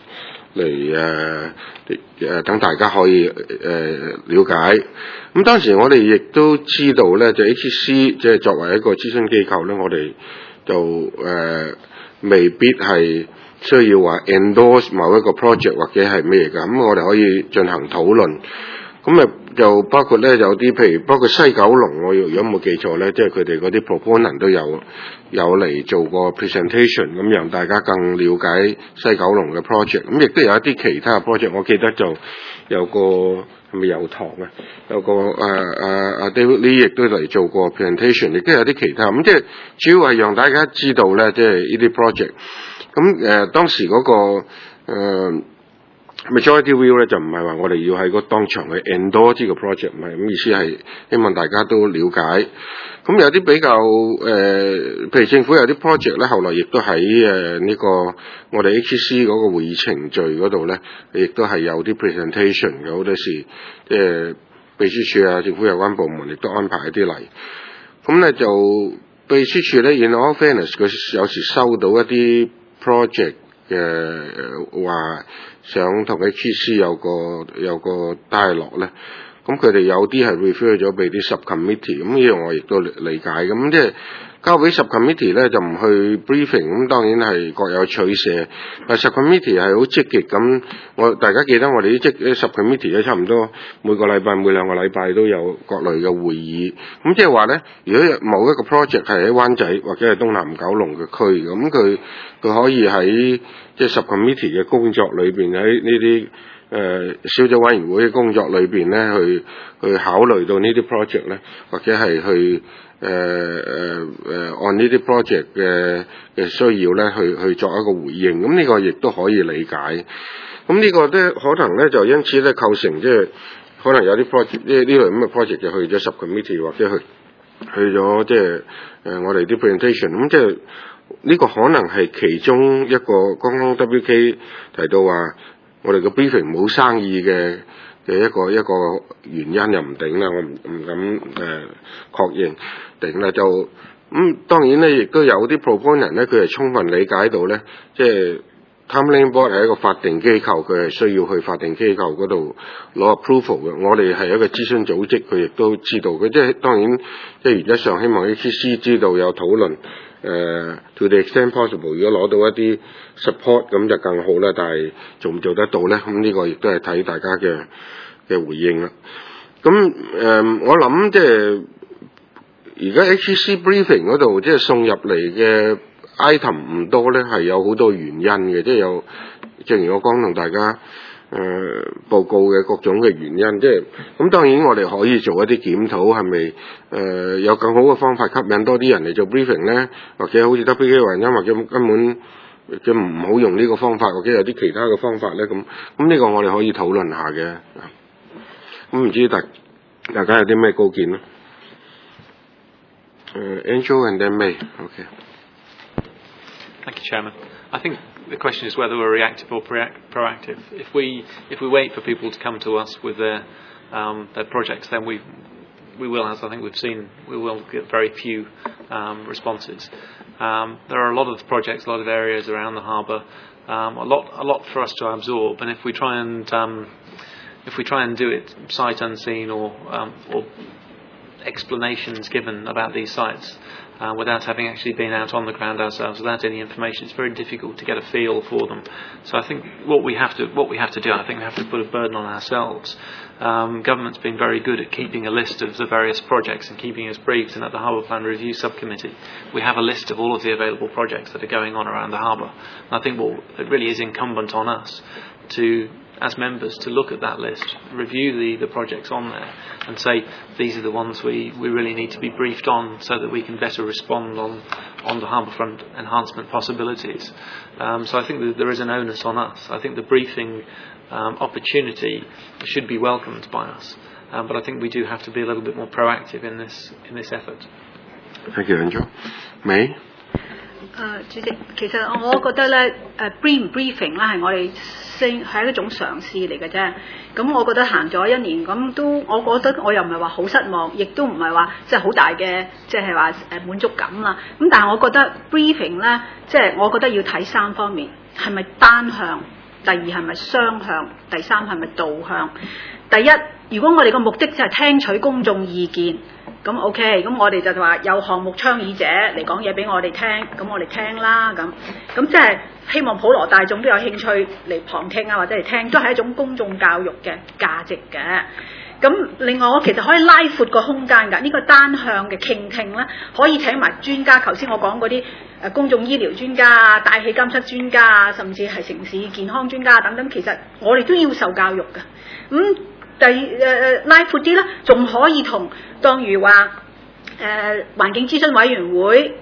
嚟等大家可以了解。咁當時我哋亦都知道咧，就 HEC 即係作為一個諮詢機構咧，我哋就未必係需要話 endorse 某一個 project 或者係咩㗎。咁我哋可以進行討論。咁就包括咧有啲譬如包括西九龍，我如果冇記錯咧，即係佢哋嗰啲 proponent 都有嚟做個 presentation， 咁讓大家更了解西九龍嘅 project。咁亦都有一啲其他嘅 project， 我記得就有個係咪油塘啊？有個David Lee 亦都嚟做過 presentation， 亦都有啲其他。咁即係主要係讓大家知道咧，即係呢啲 project。咁當時嗰個 majority view 咧就唔係話我哋要喺個當場去 endorse 呢個 project， 唔係咁意思，係希望大家都了解。咁有啲比較譬如政府有啲 project 咧，後來亦都喺呢個我哋 HC 嗰個會議程序嗰度咧，亦都係有啲 presentation 嘅，好多時即係秘書處啊、政府有關部門亦都安排一啲嚟。咁咧就秘書處咧 in all fairness 佢有時收到一啲 project 嘅話想同 HC 有個 dialogue 咧，咁佢哋有啲係 refer 咗俾啲 subcommittee， 咁呢樣我亦都理解。咁即係交俾 subcommittee 咧就唔去 briefing， 咁當然係各有取捨。但 subcommittee 係好積極咁，大家記得我哋啲subcommittee 咧差唔多每個禮拜、每兩個禮拜都有各類嘅會議。咁即係話咧，如果某一個 project 係喺灣仔或者係東南九龍嘅區，咁佢可以喺即係 subcommittee 嘅工作裏邊，喺呢啲小組委員會嘅工作裏邊咧，去考慮到呢啲 project 咧，或者係去按呢啲 project 嘅需要咧，去作一個回應。咁呢個亦都可以理解。咁呢個咧可能咧就因此咧構成即係可能有啲 project 呢類咁嘅 project 就去咗 subcommittee 或者去咗即係我哋啲 presentation。咁即係呢個可能係其中一個，剛剛 WK 提到話我哋個 briefing 冇生意嘅一個原因又唔定啦，我唔敢確認定啦。就當然咧，亦都有啲 proponent 咧，佢係充分理解到咧，即係 Timeline Board 係一個法定機構，佢係需要去法定機構嗰度攞 approval 嘅。我哋係一個諮詢組織，佢亦都知道嘅。即係當然，即係原則上希望 HC 知道有討論。to the extent possible， 如果攞到一啲 support 咁就更好啦，但係做唔做得到咧？咁呢個亦都係睇大家嘅回應啦。咁我諗即係而家 HC briefing 嗰度即係送入嚟嘅 item 唔多咧，係有好多原因嘅，即係有正如我剛同大家報告嘅各種嘅原因，即係咁當然我哋可以做一啲檢討，係咪有更好嘅方法吸引多啲人嚟做 briefing 咧？或者好似 WK 話因或者根本即唔好用呢個方法，或者有啲其他嘅方法咧？咁呢個我哋可以討論下嘅。咁唔知大家有啲咩高見咧？Angel and then May. Okay. Thank you, Chairman. I think the question is whether we're reactive or proactive. If we wait for people to come to us with their projects, then we will, as I think we've seen, we will get very few responses. There are a lot of projects, a lot of areas around the harbour, a lot for us to absorb, and if we try and do it sight unseen or explanations given about these sites without having actually been out on the ground ourselves, without any information, it's very difficult to get a feel for them. So I think what we have to do, I think we have to put a burden on ourselves. Government's been very good at keeping a list of the various projects and keeping us briefed, and at the Harbour Plan Review Subcommittee we have a list of all of the available projects that are going on around the harbour. And I think it really is incumbent on us to, as members, to look at that list, review the projects on there and say these are the ones we really need to be briefed on so that we can better respond on the harbourfront enhancement possibilities. So I think that there is an onus on us. I think the briefing opportunity should be welcomed by us, but I think we do have to be a little bit more proactive in this effort. Thank you, Angel. May? 主席，其實我覺得咧，briefing 咧係我哋係一種嘗試嚟嘅啫。咁我覺得行咗一年，咁都我覺得我又唔係話好失望，亦都唔係話即係好大嘅即係話滿足感啦。咁但係我覺得 briefing 咧，即係我覺得要睇三方面，係咪單向？第二係咪雙向？第三係咪導向？第一，如果我哋個目的就係聽取公眾意見，咁 OK， 咁我哋就話有項目倡議者嚟講嘢俾我哋聽，咁我哋聽啦，咁即係希望普羅大眾都有興趣嚟旁聽啊，或者嚟聽，都係一種公眾教育嘅價值嘅。咁另外我其實可以拉闊個空間㗎，呢個單向嘅傾聽咧，可以請埋專家，頭先我講嗰啲公眾醫療專家啊、大氣監測專家啊，甚至係城市健康專家等等，其實我哋都要受教育㗎。拉闊啲咧，仲可以同當如話環境諮詢委員會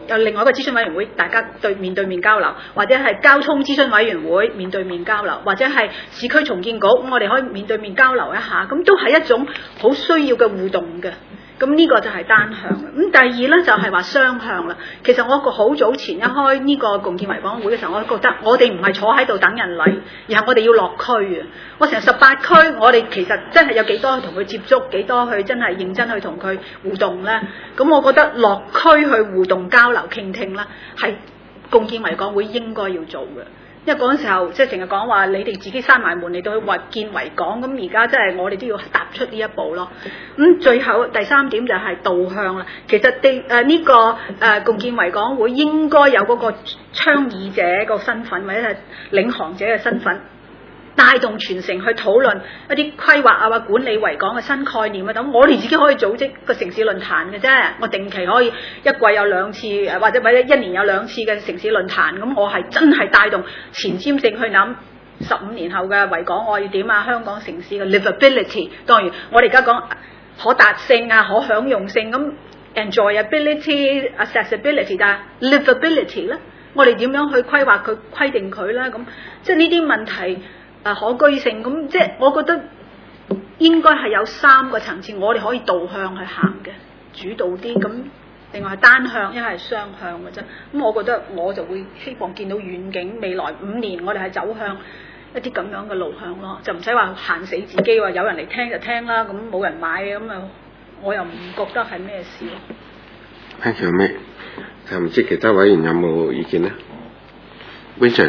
有另外一個諮詢委員會，大家面對面交流，或者係交通諮詢委員會面對面交流，或者係市區重建局，我哋可以面對面交流一下，咁都係一種好需要嘅互動嘅。咁呢個就係單向嘅。咁第二呢，就係話雙向啦。其實我好早前一開呢個共建維港會嘅時候，我都覺得我哋唔係坐喺度等人嚟，而係我哋要落區啊！我成18區，我哋其實真係有幾多去同佢接觸，幾多去真係認真去同佢互動呢？咁我覺得落區去互動交流傾聽呢，係共建維港會應該要做嘅。因為嗰陣時候即係成日講話你哋自己閂埋門嚟到去建維港，咁而家真係我哋都要踏出呢一步咯。咁最後第3點就係導向啦。其實呢個共建維港會應該有嗰個倡議者個身份，或者係領航者嘅身份，帶動全城去討論一啲規劃啊或管理維港嘅新概念啊等。我哋自己可以組織個城市論壇嘅啫，我定期可以一季有2次，或者1年有2次嘅城市論壇。咁我係真係帶動前瞻性去諗15年後嘅維港我要點啊，香港城市嘅 livability。當然我哋而家講可達性啊、可享用性咁 enjoyability、accessibility， 但係 livability 咧，我哋點樣去規劃佢、規定佢咧？咁即係呢啲問題。可居性咁，即係我覺得應該係有3個層次，我哋可以導向去行嘅，主導啲咁。另外係單向，一係雙向嘅啫。咁我覺得我就會希望見到遠景，未來5年我哋係走向一啲咁樣嘅路向咯，就唔使話限死自己話有人嚟聽就聽啦，咁冇人買咁啊，我又唔覺得係咩事咯。 Thank you，咩？就唔知其他委員有冇意見呢？ Vincent。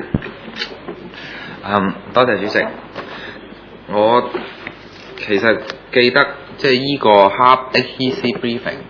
多謝主席。我其實記得即係依個 Hub HEC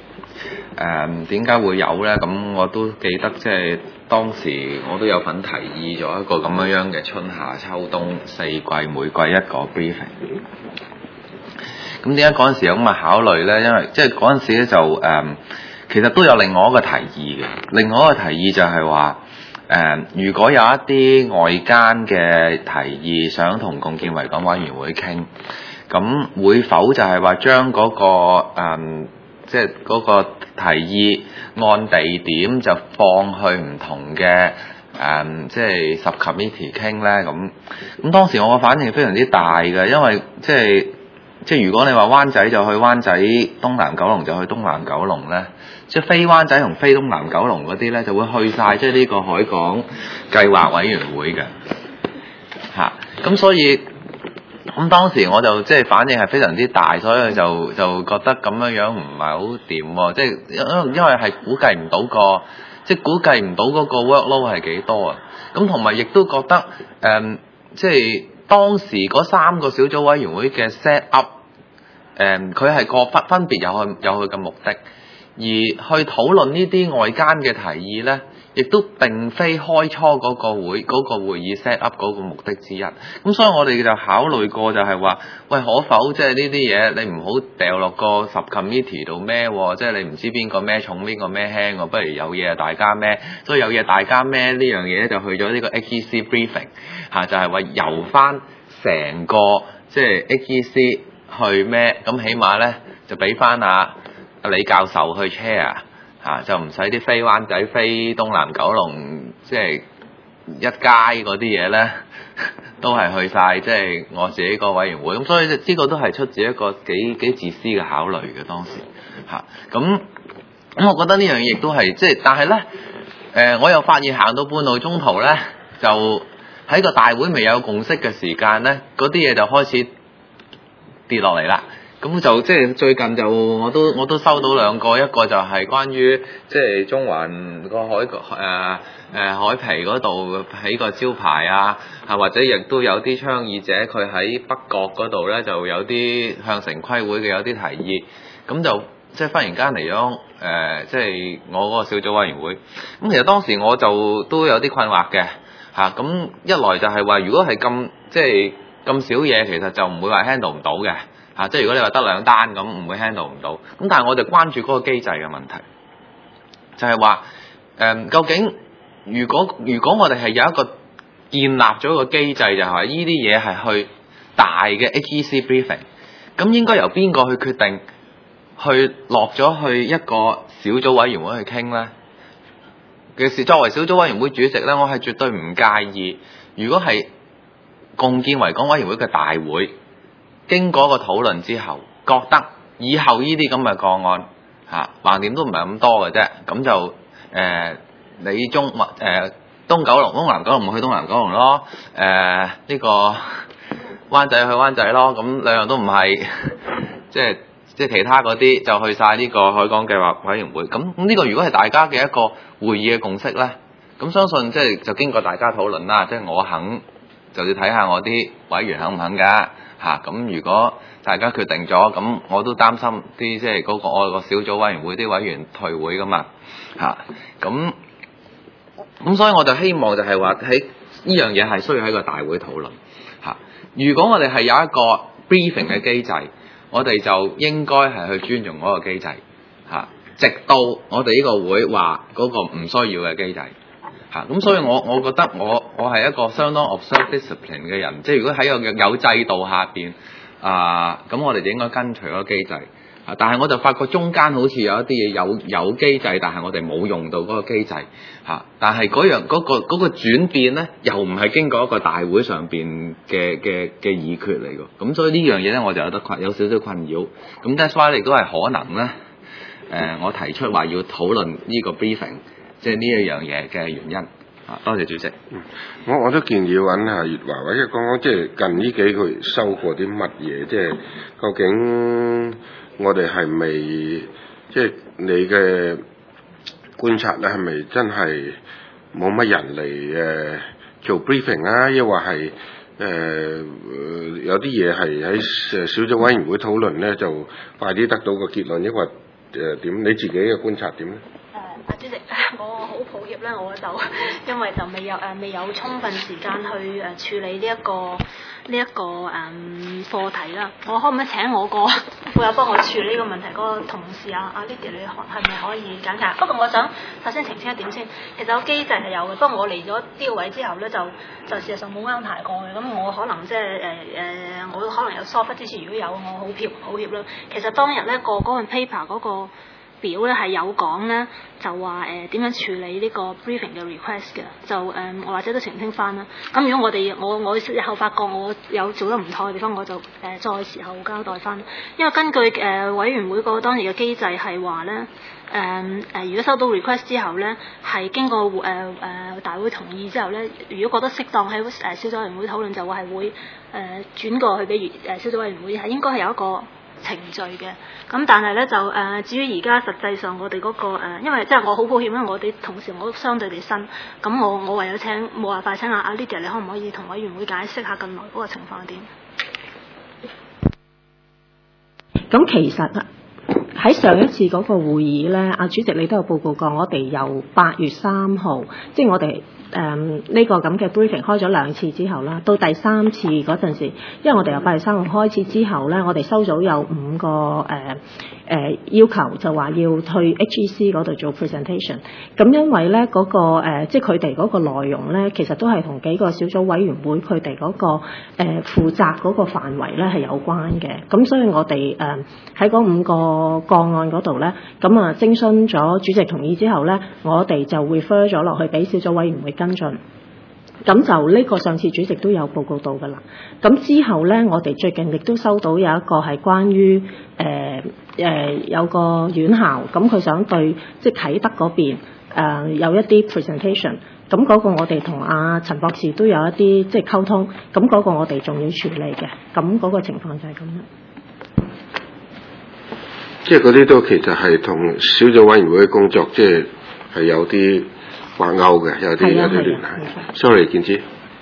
briefing，點解會有呢？咁我都記得即係當時我都有份提議咗一個咁樣嘅春夏秋冬4季每季一個 briefing。咁點解嗰陣時有咁嘅考慮呢？因為即係嗰陣時咧就其實都有另外一個提議嘅。另外一個提議就係話。如果有一啲外間嘅提議想同共建維港委員會傾，咁會否就係話將嗰個即係嗰個提議按地點就放去唔同嘅即係subcommittee傾咧？咁當時我嘅反應非常之大嘅，因為即係如果你話灣仔就去灣仔，東南九龍就去東南九龍咧。即係非灣仔同非東南九龍嗰啲咧，就會去晒即係呢個海港計劃委員會嘅嚇。咁所以咁當時我就即係反應係非常之大，所以就覺得咁樣唔係好掂喎。即係因為係估計唔到個嗰個 workload 係幾多啊。咁同埋亦都覺得即係當時嗰3個小組委員會嘅 set up， 佢係個分別有佢嘅目的。而去討論呢啲外間嘅提議呢，亦都並非開初嗰個會議 set up 嗰個目的之一。咁所以我哋就考慮過就係話，喂，可否即係呢啲嘢你唔好掉落個 subcommittee 度孭，即係你唔知邊個孭重邊個孭輕喎，不如有嘢大家孭。所以有嘢大家孭呢樣嘢就去咗呢個 HEC briefing 就係話由翻成個即係 HEC 去孭，咁起碼呢，就俾翻李教授去 chair 就唔使啲非灣仔、非東南九龍，即係一街嗰啲嘢咧，都係去晒即係我自己個委員會。咁所以呢個都係出自一個幾自私嘅考慮嘅當時咁我覺得呢樣嘢亦都係即係，但係咧我又發現行到半路中途咧，就喺個大會未有共識嘅時間咧，嗰啲嘢就開始跌落嚟啦。咁就即係最近就我都收到2個，一個就係關於即係中環個海皮嗰度起個招牌或者亦都有啲倡議者佢喺北角嗰度咧就有啲向城規會嘅有啲提議，咁就即係忽然間嚟咗即係我嗰個小組委員會。咁其實當時我就都有啲困惑嘅咁一來就係話如果係咁即係咁少嘢，其實就唔會話 handle 唔到嘅。即係如果你話得2單咁，唔會 handle 唔到。咁但係我就關注嗰個機制嘅問題，就係話究竟如果我哋係有一個建立咗一個機制，就係話呢啲嘢係去大嘅 HEC briefing， 咁應該由邊個去決定去落咗去一個小組委員會去傾呢？ 嘅事，作為小組委員會主席咧，我係絕對唔介意。如果係共建維港委員會嘅大會經過一個討論之後，覺得以後呢啲咁嘅個案橫掂都唔係咁多嘅啫，咁就你東九龍、東南九龍唔去東南九龍咯，呢個灣仔去灣仔咯，咁兩樣都唔係，即係其他嗰啲就去晒呢個海港計劃委員會。咁呢個如果係大家嘅一個會議嘅共識咧，咁相信就經過大家討論啦，即係我肯就要睇下我啲委員肯唔肯㗎嚇。咁如果大家決定咗，咁我都擔心啲即係嗰個我個小組委員會啲委員退會㗎嘛嚇。咁所以我就希望就係話喺呢樣嘢係需要喺個大會討論嚇。如果我哋係有一個 briefing 嘅機制，我哋就應該係去尊重嗰個機制嚇，直到我哋呢個會話嗰個唔需要嘅機制嚇。咁所以我覺得我係一個相當 observe discipline 嘅人，即係如果喺個有制度下邊咁我哋就應該跟隨嗰個機制。但係我就發覺中間好似有一啲嘢有機制，但係我哋冇用到嗰個機制但係嗰個轉變咧，又唔係經過一個大會上邊嘅議決嚟㗎。咁所以呢樣嘢咧，我就有少少困擾。咁 that's why 亦都係可能咧，我提出話要討論呢個 briefing， 即係呢一樣嘢嘅原因。多謝主席。 我都建議揾下月華或者講講，即係近呢幾個月收過啲乜嘢，即係究竟我哋係咪即係你嘅觀察咧，係咪真係冇乜人嚟做 briefing 啊？抑或係有啲嘢係喺小組委員會討論咧，就快啲得到個結論，抑或點？你自己嘅觀察點咧？ 主席，我好抱歉咧，我就因為就未有充分時間去處理呢一個課題啦。我可唔可以請我個負責幫我處理呢個問題嗰個同事阿 Lydia， 你係咪可以簡介？不過我想首先澄清一點先，其實個機制係有嘅，不過我嚟咗呢個位之後咧，就事實上冇安排過嘅。咁我可能即係我可能有疏忽之前，如果有我好歉啦。其實當日咧嗰份 paper 嗰個表咧係有講咧，就話點樣處理呢個 briefing 嘅 request 嘅，就我或者都澄清翻啦。咁如果我日後發覺我有做得唔妥嘅地方，我就再時候交代翻。因為根據委員會個當時嘅機制係話咧，如果收到 request 之後咧，係經過大會同意之後咧，如果覺得適當喺小組委員會討論，就係會轉過去俾小組委員會，係應該係有一個程序嘅。咁但係咧就至於而家實際上我哋嗰個因為即係我好抱歉，因為我哋同事我相對地新，咁我唯有冇辦法請阿 Lydia， 你可唔可以同委員會解釋下近來嗰個情況係點？ 咁其實喺上一次嗰個會議咧，阿主席你都有報告過，我哋由8月3號，即係我哋呢個咁嘅 briefing 開咗2次之後啦，到第3次嗰陣時，因為我哋由8月3號開始之後咧，我哋收咗有5個要求，就話要去 HEC 嗰度做 presentation。咁因為咧嗰個即係佢哋嗰個內容咧，其實都係同幾個小組委員會佢哋嗰個負責嗰個範圍咧係有關嘅。咁所以我哋喺嗰5個個案嗰度咧，咁徵詢咗主席同意之後咧，我哋就 refer 咗落去俾小組委員會跟進。咁就呢個上次主席都有報告到㗎啦。咁之後咧，我哋最近亦都收到有一個係關於有個院校，咁佢想對即係啟德嗰邊有一啲 presentation。咁嗰個我哋同阿陳博士都有一啲即係溝通。咁嗰個我哋仲要處理嘅。咁嗰個情況就係咁樣。 即係嗰啲都其實係同小組委員會嘅工作，即係有啲掛鈎嘅，有啲聯繫。Sorry， 建之。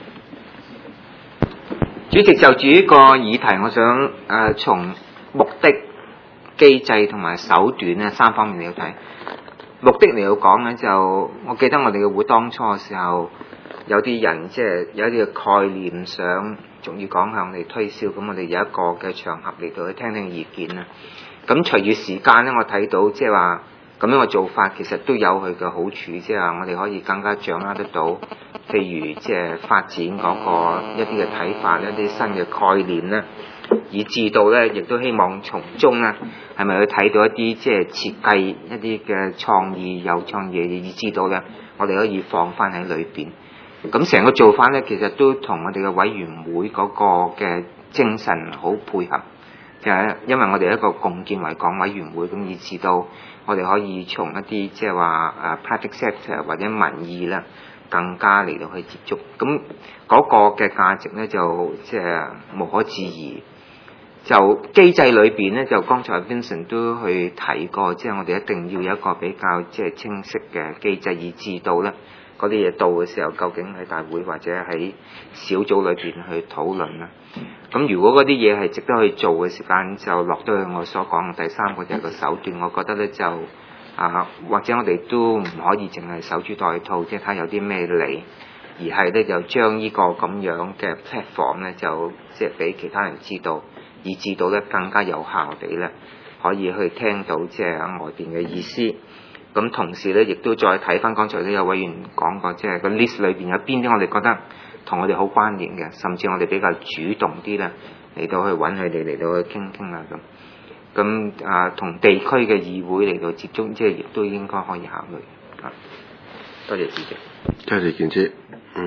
主席就住呢個議題，我想從目的、機制同埋手段咧3方面嚟睇。目的嚟到講咧，就我記得我哋嘅會當初嘅時候，有啲人即係有一啲嘅概念想仲要講向我哋推銷，咁我哋有一個嘅場合嚟到去聽聽意見啦。咁隨住時間咧，我睇到即係話咁樣嘅做法其實都有佢嘅好處，即係話我哋可以更加掌握得到，譬如即係發展嗰個一啲嘅睇法，一啲新嘅概念咧，以至到咧亦都希望從中咧係咪去睇到一啲即係設計一啲嘅創意有創意嘅嘢，以至到咧我哋可以放翻喺裏邊。咁成個做法咧，其實都同我哋嘅委員會嗰個嘅精神好配合，就係因為我哋一個共建維港委員會，咁以至到我哋可以從一啲即係話private sector 或者民意啦，更加嚟到去接觸。咁嗰個嘅價值咧就即係無可置疑。就機制裏邊咧，就剛才 Vincent 都去提過，即係我哋一定要有一個比較即係清晰嘅機制，以至到咧嗰啲嘢到嘅時候，究竟喺大會或者喺小組裏邊去討論啦。咁如果嗰啲嘢係值得去做嘅時間，就落到去我所講嘅第三個就係個手段。我覺得咧就或者我哋都唔可以淨係守株待兔，即係睇有啲咩嚟，而係咧就將呢個咁樣嘅 platform 咧就即係俾其他人知道。以至到咧更加有效地咧，可以去聽到即係外邊嘅意思。咁同時咧，亦都再睇翻剛才都有委員講過，即係個 list 裏邊有邊啲我哋覺得同我哋好關聯嘅，甚至我哋比較主動啲咧嚟到去揾佢哋嚟到去傾傾啊咁。咁同地區嘅議會嚟到接觸，即係亦都應該可以考慮。多謝主席。 多謝健姐。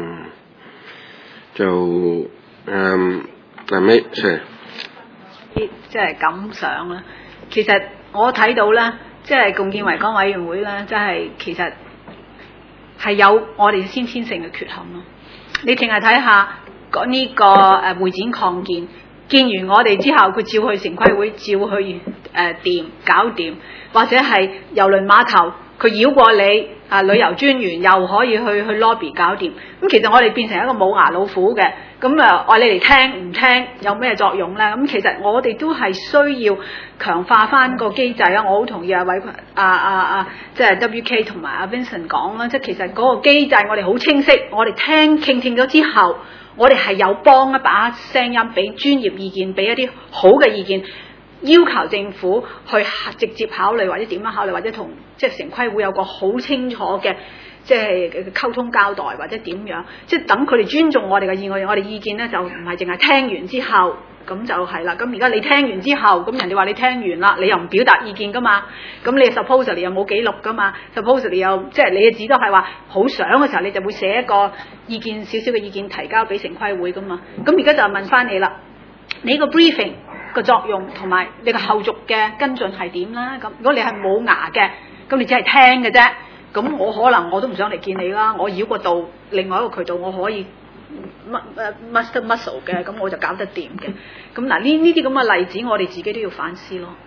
後尾即係感想啦。其實我睇到咧，即係共建維港委員會咧，即係其實係有我哋先天性嘅缺陷咯。你淨係睇下呢個會展擴建，建完我哋之後，佢照去城規會，照去搞掂，或者係郵輪碼頭，佢繞過你旅遊專員又可以去 lobby 搞掂。咁其實我哋變成一個冇牙老虎嘅。咁愛你嚟聽唔聽有咩作用咧？咁其實我哋都係需要強化翻個機制啦。我好同意即係 WK 同埋阿 Vincent 講啦，即係其實嗰個機制我哋好清晰，我哋聽咗之後，我哋係有幫一把聲音，俾專業意見，俾一啲好嘅意見，要求政府去直接考慮或者點樣考慮，或者同即係城規會有個好清楚嘅。即係溝通交代或者點樣，即係等佢哋尊重我哋嘅意見，我哋意見咧就唔係淨係聽完之後咁就係啦。咁而家你聽完之後，咁人哋話你聽完啦，你又唔表達意見噶嘛？咁你 supposedly 又冇記錄噶嘛 ？supposedly 又即係你嘅紙都係話好想嘅時候，你就會寫一個意見少少嘅意見提交俾城規會噶嘛？咁而家就問翻你啦，你個 briefing 個作用同埋你個後續嘅跟進係點啦？咁如果你係冇牙嘅，咁你只係聽嘅啫。咁我可能我都唔想嚟見你啦，我繞個道，另外一個渠道我可以muscle 嘅，咁我就搞得掂嘅。咁嗱呢啲咁嘅例子，我哋自己都要反思咯。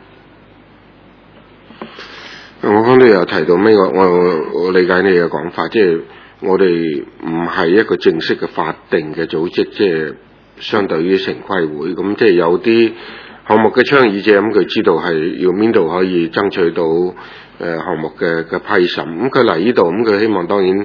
我剛都有提到咩？我理解你嘅講法，即係我哋唔係一個正式嘅法定嘅組織，即係相對於城規會咁，即係有啲項目嘅倡議者咁，佢知道係要邊度可以爭取到。項目嘅批審，咁佢嚟呢度，咁佢希望當然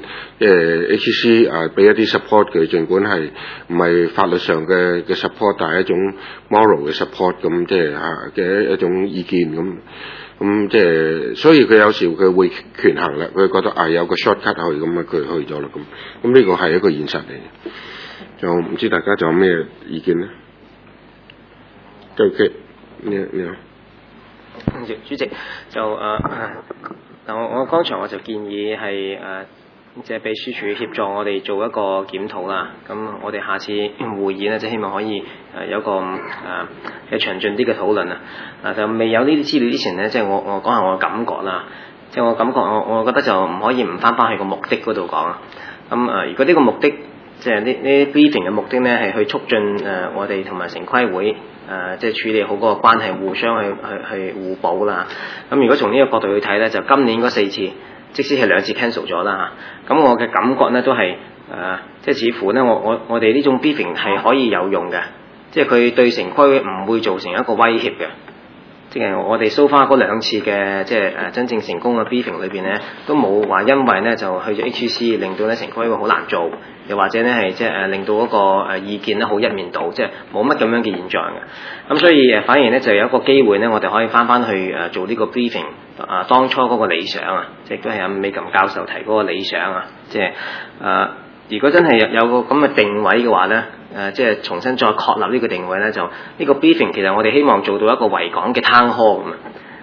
HC 俾一啲 support 佢，儘管係唔係法律上嘅 support，但係一種 moral 嘅 support 咁，即係嘅一種意見咁即係，所以佢有時佢會權衡啦，佢覺得有個 shortcut 去咁佢去咗啦咁呢個係一個現實嚟嘅。就唔知大家仲有咩意見咧？對嘅，你好。 主席就我剛才我就建議係即係秘書處協助我哋做一個檢討啦。咁我哋下次會議咧，即係希望可以有一個嘅詳盡啲嘅討論啊。就未有呢啲資料之前咧，即係我講下我嘅感覺啦。即係我感覺我覺得就唔可以唔翻去個目的嗰度講啊。咁如果呢個目的即係呢 briefing 嘅目的咧，係去促進我哋同埋城規會即係處理好嗰個關係，互相去互補啦。咁如果從呢個角度去睇咧，就今年嗰4次，即使係2次 cancel 咗啦嚇。咁我嘅感覺咧都係即係似乎咧，我哋呢種 briefing 係可以有用嘅，即係佢對城規會唔會造成一個威脅嘅。即係我哋 so far 嗰2次嘅即係真正成功嘅 briefing 裏邊咧，都冇話因為咧就去咗 HC 令到咧城規會好難做，又或者咧係即係令到嗰個意見咧好一面倒，即係冇乜咁樣嘅現象嘅。咁所以反而咧就有一個機會咧，我哋可以翻去做呢個 briefing 當初嗰個理想啊，即係都係阿美琴教授提嗰個理想啊，即係如果真係有個咁嘅定位嘅話咧，即係重新再確立呢個定位咧，就呢個 briefing 其實我哋希望做到一個維港嘅 town hall 咁啊，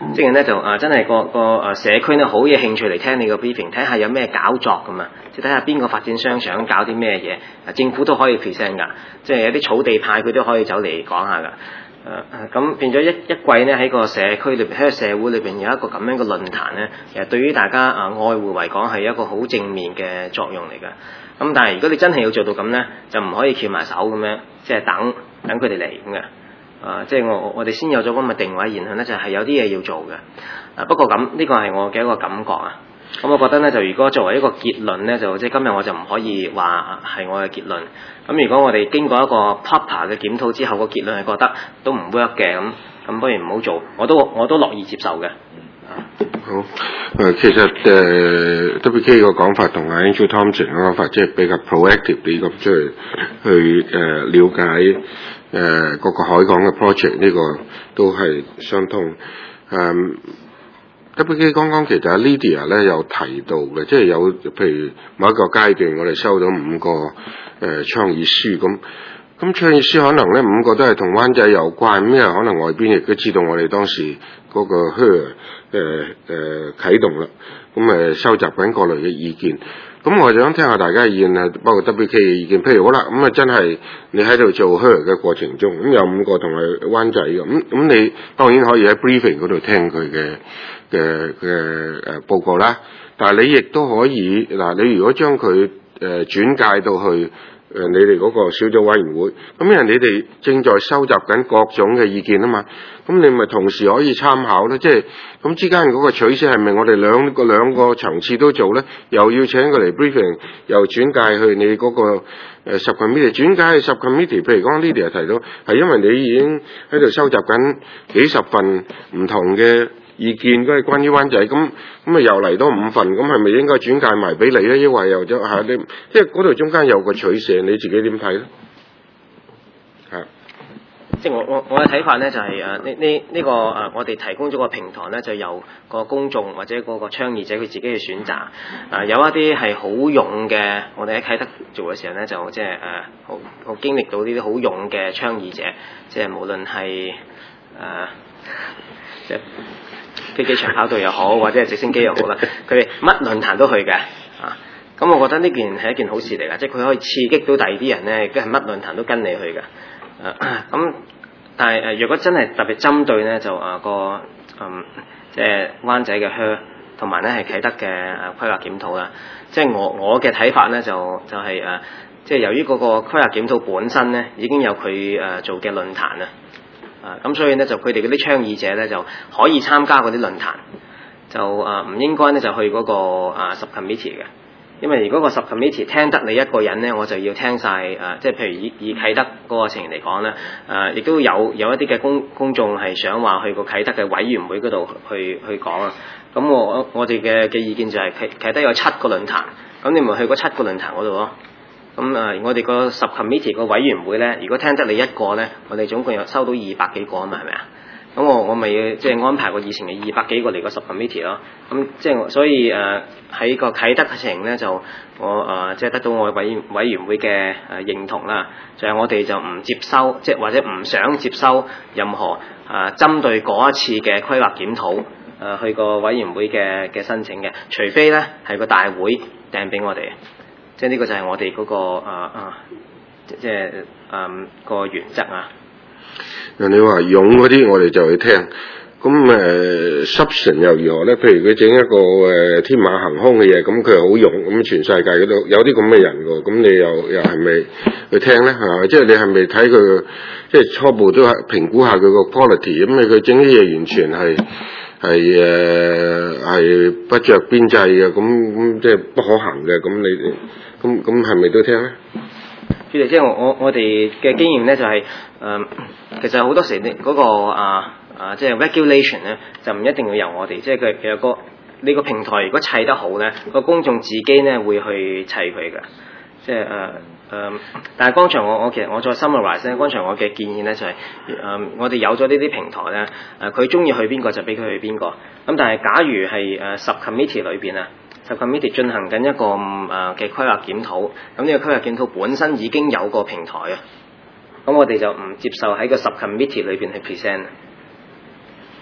即係咧就真係個社區咧好有興趣嚟聽你個 briefing， 睇下有咩搞作咁啊，即係睇下邊個發展商想搞啲咩嘢，政府都可以 present 㗎，即係有啲草地派佢都可以走嚟講下㗎。咁變咗一季咧喺個社區裏邊，喺個社會裏邊有一個咁樣嘅論壇咧，其實對於大家愛護嚟講係一個好正面嘅作用嚟㗎。咁但係如果你真係要做到咁咧，就唔可以翹埋手咁樣，即係等佢哋嚟咁嘅。即係我哋先有咗咁嘅定位，然後咧就係有啲嘢要做嘅。不過咁呢個係我嘅一個感覺啊。咁我覺得咧就如果作為一個結論咧，就即係今日我就唔可以話係我嘅結論。咁如果我哋經過一個 proper 嘅檢討之後，個結論係覺得都唔 work 嘅，咁不如唔好做。我都樂意接受嘅。 好，其實WK 個講法同阿 Andrew Thompson 嘅講法即係比較 proactive 啲咁，即係去了解各個海港嘅 project 呢個都係相通。WK 剛剛其實阿 Lydia 咧有提到嘅，即係有譬如某一個階段我哋收到5個倡議書咁倡議書可能咧5個都係同灣仔有關，咁因為可能外邊亦都知道我哋當時嗰個 HER 啟動啦，咁收集緊各類嘅意見。咁我就想聽下大家嘅意見啊，包括 WK 嘅意見。譬如好啦，咁真係你喺度做 HER 嘅過程中，咁有5個同係灣仔嘅，咁你當然可以喺 briefing 嗰度聽佢嘅報告啦。但係你亦都可以嗱，你如果將佢轉介到去你哋嗰個小組委員會，咁因為你哋正在收集緊各種嘅意見啊嘛，咁你咪同時可以參考咧，即係咁之間嗰個取捨係咪我哋兩個層次都做咧？又要請佢嚟 briefing， 又轉介去你嗰個subcommittee， 轉介去 subcommittee。譬如講 Lydia 提到係因為你已經喺度收集緊幾十份唔同嘅意見都係關於灣仔，咁又嚟多5份，咁係咪應該轉介埋俾你咧？抑或又咗你，即係嗰度中間有個取捨，你自己點睇咧？ 即係我嘅睇法咧，就係呢個我哋提供咗個平台咧，就由個公眾或者嗰個倡議者佢自己去選擇。有一啲係好勇嘅，我哋喺啟德做嘅時候咧，就即係好經歷到呢啲好勇嘅倡議者，即係無論係即係飛機場跑道又好，或者係直升機又好啦，佢哋乜論壇都去嘅咁我覺得呢件係一件好事嚟㗎，即係佢可以刺激到第二啲人咧，跟係乜論壇都跟你去㗎。但係若果真係特別針對咧，就即係灣仔嘅HER同埋咧係啟德嘅規劃檢討啦。即係我嘅睇法咧，就係即係由於嗰個規劃檢討本身咧已經有佢做嘅論壇啦。咁所以咧就佢哋嗰啲倡議者咧就可以參加嗰啲論壇，就唔應該咧就去嗰個subcommittee 嘅。因為如果個 subcommittee 聽得你一個人咧，我就要聽晒即係譬如以啟德嗰個情形嚟講咧，亦都有一啲嘅公眾係想話去個啟德嘅委員會嗰度去講啊。咁我哋嘅意見就係啟德有7個論壇，咁你咪去嗰7個論壇嗰度咯。咁我哋個 subcommittee 個委員會咧，如果聽得你一個咧，我哋總共有收到200幾個啊嘛，係咪啊？咁我咪即係安排過以前嘅200幾個嚟個 subcommittee 咯。咁即係所以喺個啟德嘅情形咧，就我即係得到我委員會嘅認同啦。就係我哋就唔接收，即係或者唔想接收任何針對嗰一次嘅規劃檢討去個委員會嘅申請嘅，除非咧係個大會掟俾我哋。即係呢個就係我哋嗰個即係個原則啊。 你話勇嗰啲我哋就去聽，咁substance 又如何咧？譬如佢整一個天馬行空嘅嘢，咁佢好勇，咁全世界嗰度有啲咁嘅人喎，咁你又係咪去聽咧？係嘛？即係你係咪睇佢即係初步都係評估下佢個 quality？ 咁佢整啲嘢完全係不着邊際嘅，咁即係不可行嘅，咁你咁係咪都聽咧？ 主席，即係我哋嘅經驗咧，就係其實好多時嗰個即係 regulation 咧，就唔一定要由我哋，即係佢有個呢個平台如果砌得好咧，個公眾自己咧會去砌佢嘅。即係但係剛才其實我再 summarize 咧，剛才我嘅建議咧就係我哋有咗呢啲平台咧，佢中意去邊個就俾佢去邊個。咁但係假如係subcommittee 裏邊subcommittee 進行緊一個嘅規劃檢討，咁呢個規劃檢討本身已經有個平台啊，咁我哋就唔接受喺個 subcommittee 裏邊去 present。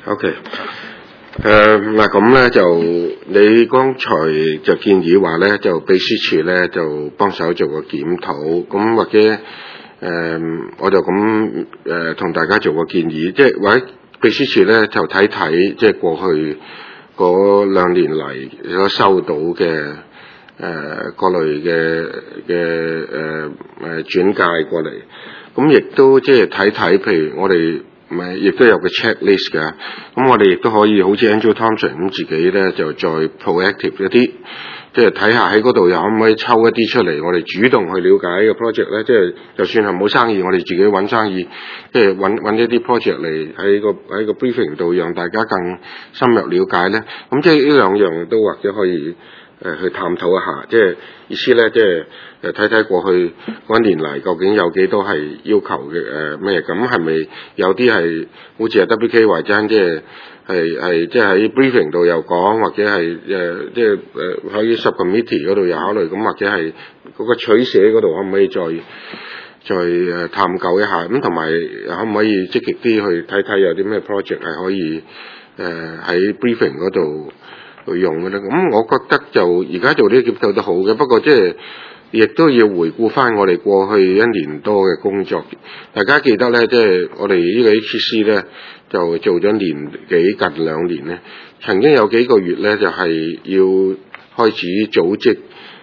OK。嗱咁咧就你剛才就建議話咧，就秘書處咧就幫手做個檢討，咁或者我就咁同大家做個建議，即係或者秘書處咧就睇睇，即係過去嗰2年嚟所收到嘅各類嘅轉介過嚟，咁亦都即係睇睇，譬如我哋。亦都有個 checklist 㗎，咁我哋亦都可以好似 Andrew Thompson 咁自己咧就再 proactive 一啲，即係睇下喺嗰度又可唔可以抽一啲出嚟，我哋主動去了解個 project 咧，即係就算係冇生意，我哋自己揾生意，即係揾一啲 project 嚟喺個 briefing 度，讓大家更深入了解咧。咁即係呢兩樣都或者可以去探討一下，即係意思咧，即係睇睇過去嗰1年嚟究竟有幾多係要求嘅咩？咁係咪有啲係好似係 WK 話齋，即係喺 briefing 度又講，或者係即係喺 subcommittee 嗰度又考慮，咁或者係嗰個取捨嗰度可唔可以再探究一下？咁同埋可唔可以積極啲去睇睇有啲咩 project 係可以喺 briefing 嗰度去用嘅咧？咁我覺得就而家做呢啲檢討都好嘅，不過即係亦都要回顧翻我哋過去1年多嘅工作。大家記得咧，即係我哋呢個 HC 咧就做咗年幾近2年咧，曾經有幾個月咧就係要開始組織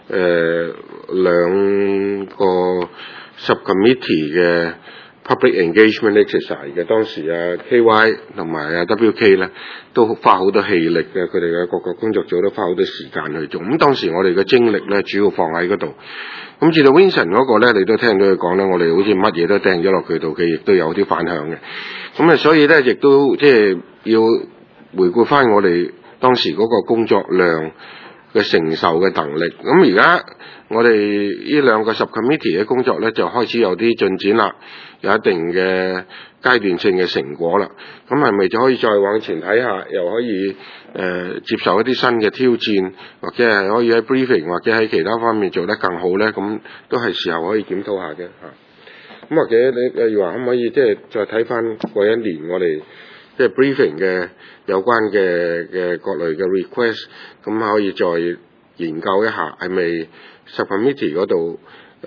2個 subcommittee 嘅 public engagement exercise 嘅，當時KY 同埋WK 咧都花好多氣力嘅，佢哋嘅各個工作組都花好多時間去做。咁當時我哋嘅精力咧主要放喺嗰度。咁至到 Vincent 嗰個咧，你都聽到佢講咧，我哋好似乜嘢都掟咗落佢度，佢亦都有啲反響嘅。咁所以咧亦都即係要回顧翻我哋當時嗰個工作量嘅承受嘅能力。咁而家我哋呢2個 subcommittee 嘅工作咧就開始有啲進展啦，有一定嘅階段性嘅成果啦。咁係咪就可以再往前睇下，又可以接受一啲新嘅挑戰，或者係可以喺 briefing 或者喺其他方面做得更好咧？咁都係時候可以檢討下嘅嚇。咁或者你例如話可唔可以即係再睇翻過1年我哋即係 briefing 嘅有關嘅各類嘅 request， 咁可以再研究一下係咪 subcommittee 嗰度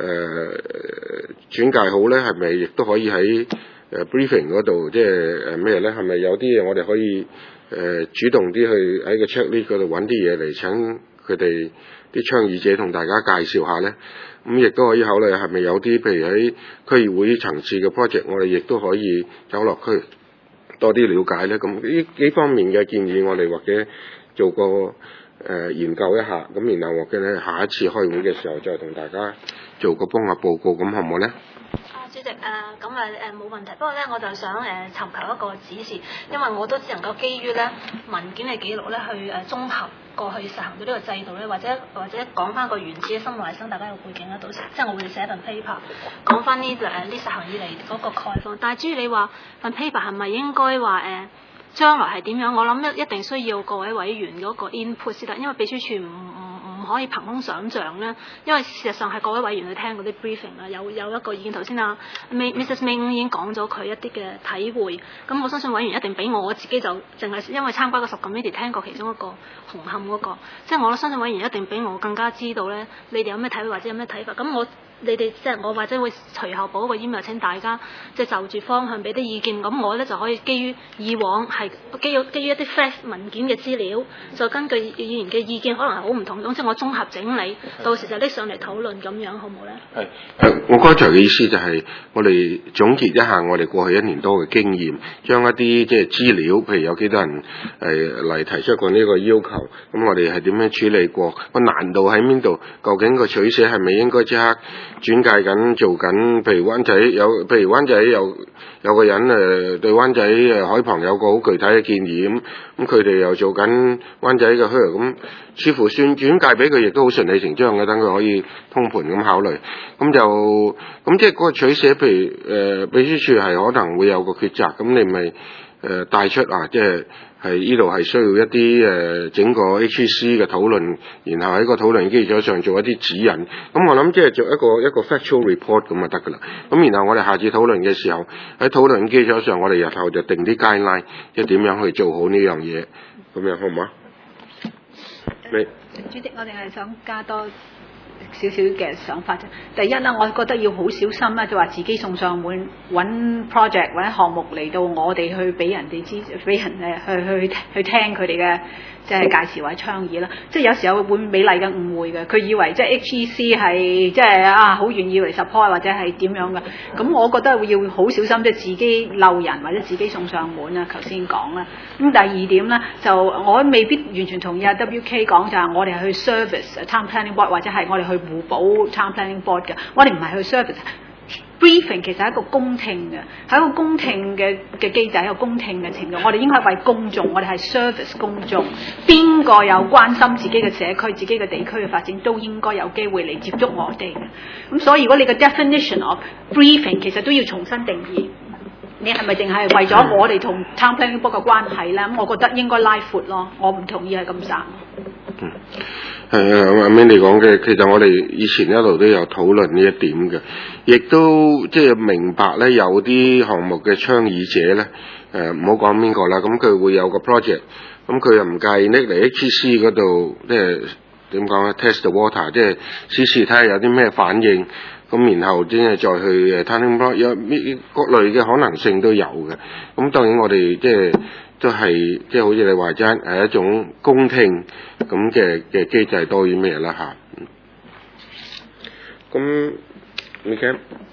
轉介好咧？係咪亦都可以喺briefing 嗰度即係咩咧？係咪有啲嘢我哋可以主動啲去喺個 checklist 嗰度揾啲嘢嚟請佢哋啲倡議者同大家介紹下咧？咁亦都可以考慮係咪有啲譬如喺區議會層次嘅 project， 我哋亦都可以走落區多啲了解咧。咁呢幾方面嘅建議，我哋或者做個研究一下，咁然後或者咧下一次開會嘅時候再同大家做個綜合報告，咁好唔好咧？ 主席咁冇問題，不過咧我就想尋求一個指示，因為我都只能夠基於咧文件嘅記錄咧去綜合過去實行到呢個制度咧，或者講翻個原始嘅生物衞生，大家有背景啦，到時即係我會寫份 paper 講翻呢實行以嚟嗰個概況。但係至於你話份 paper 係咪應該話將來係點樣？我諗一定需要各位委員嗰個 input 先得，因為秘書處唔可以憑空想像咧，因為事實上係各位委員去聽嗰啲 briefing 啦，有一個意見。頭先Mrs. Ming 已經講咗佢一啲嘅體會，咁我相信委員一定比我自己就淨係因為參加個subcommittee聽過其中一個紅磡嗰個，即係我相信委員一定比我更加知道咧，你哋有咩體會或者有咩睇法。咁你哋即係我或者會隨後補一個 email 請大家即係就住方向俾啲意見，咁我咧就可以基於以往係基於一啲 fact 文件嘅資料，就根據議員嘅意見可能係好唔同，總之我綜合整理，到時就拎上嚟討論咁樣，好唔好咧？ 係，我剛才嘅意思就係我哋總結一下我哋過去1年多嘅經驗，將一啲即係資料，譬如有幾多人嚟提出過呢個要求，咁我哋係點樣處理過？個難度喺邊度？究竟個取捨係咪應該即刻轉介緊做緊？譬如灣仔有個人對灣仔海旁有個好具體嘅建議，咁佢哋又做緊灣仔嘅墟，咁似乎算轉介俾佢，亦都好順理成章嘅，等佢可以通盤咁考慮。咁即係嗰個取捨，譬如秘書處係可能會有個抉擇，咁你咪帶出即係呢度係需要一啲整個 HEC 嘅討論，然後喺個討論基礎上做一啲指引。咁我諗即係做一個 factual report 咁就得㗎啦。咁然後我哋下次討論嘅時候，喺討論基礎上，我哋日後就定啲 guideline， 即係點樣去做好呢樣嘢，咁樣好唔好啊？ 主席，我哋係想加多少少嘅想法啫。第一啦，我覺得要好小心啦，就話自己送上門揾 project 或者項目嚟到我哋去俾人哋知，俾人去聽佢哋嘅即係介紹或者倡議啦。即係有時候會美麗嘅誤會嘅，佢以為即係 HEC 係即係好願意嚟 support 或者係點樣嘅。咁我覺得要好小心，即係自己漏人或者自己送上門啊。頭先講啦。咁第二點咧，就我未必完全同意阿 WK 講，就係我哋係去 service town planning board 或者係我哋去互補 town planning board 嘅，我哋唔係去 service。briefing 其實係一個公聽嘅，係一個公聽嘅機制，一個公聽嘅程度。我哋應該係為公眾，我哋係 service 公眾。邊個有關心自己嘅社區、自己嘅地區嘅發展，都應該有機會嚟接觸我哋嘅。咁所以如果你嘅 definition of briefing 其實都要重新定義。你係咪淨係為咗我哋同 town planning board 嘅關係咧？咁我覺得應該拉闊咯。我唔同意係咁散。 阿 Mandy 講嘅，其實我哋以前一路都有討論呢一點嘅，亦都即係明白咧，有啲項目嘅倡議者咧，唔好講邊個啦，咁佢會有個 project， 咁佢又唔介意拎嚟 HEC 嗰度，即係點講咧 test the water， 即係試試睇下有啲咩反應，咁然後先係再去planning board， 有各類嘅可能性都有嘅。咁當然我哋即係都係即係好似你話齋係一種公聽咁嘅機制多於咩啦嚇。咁你聽？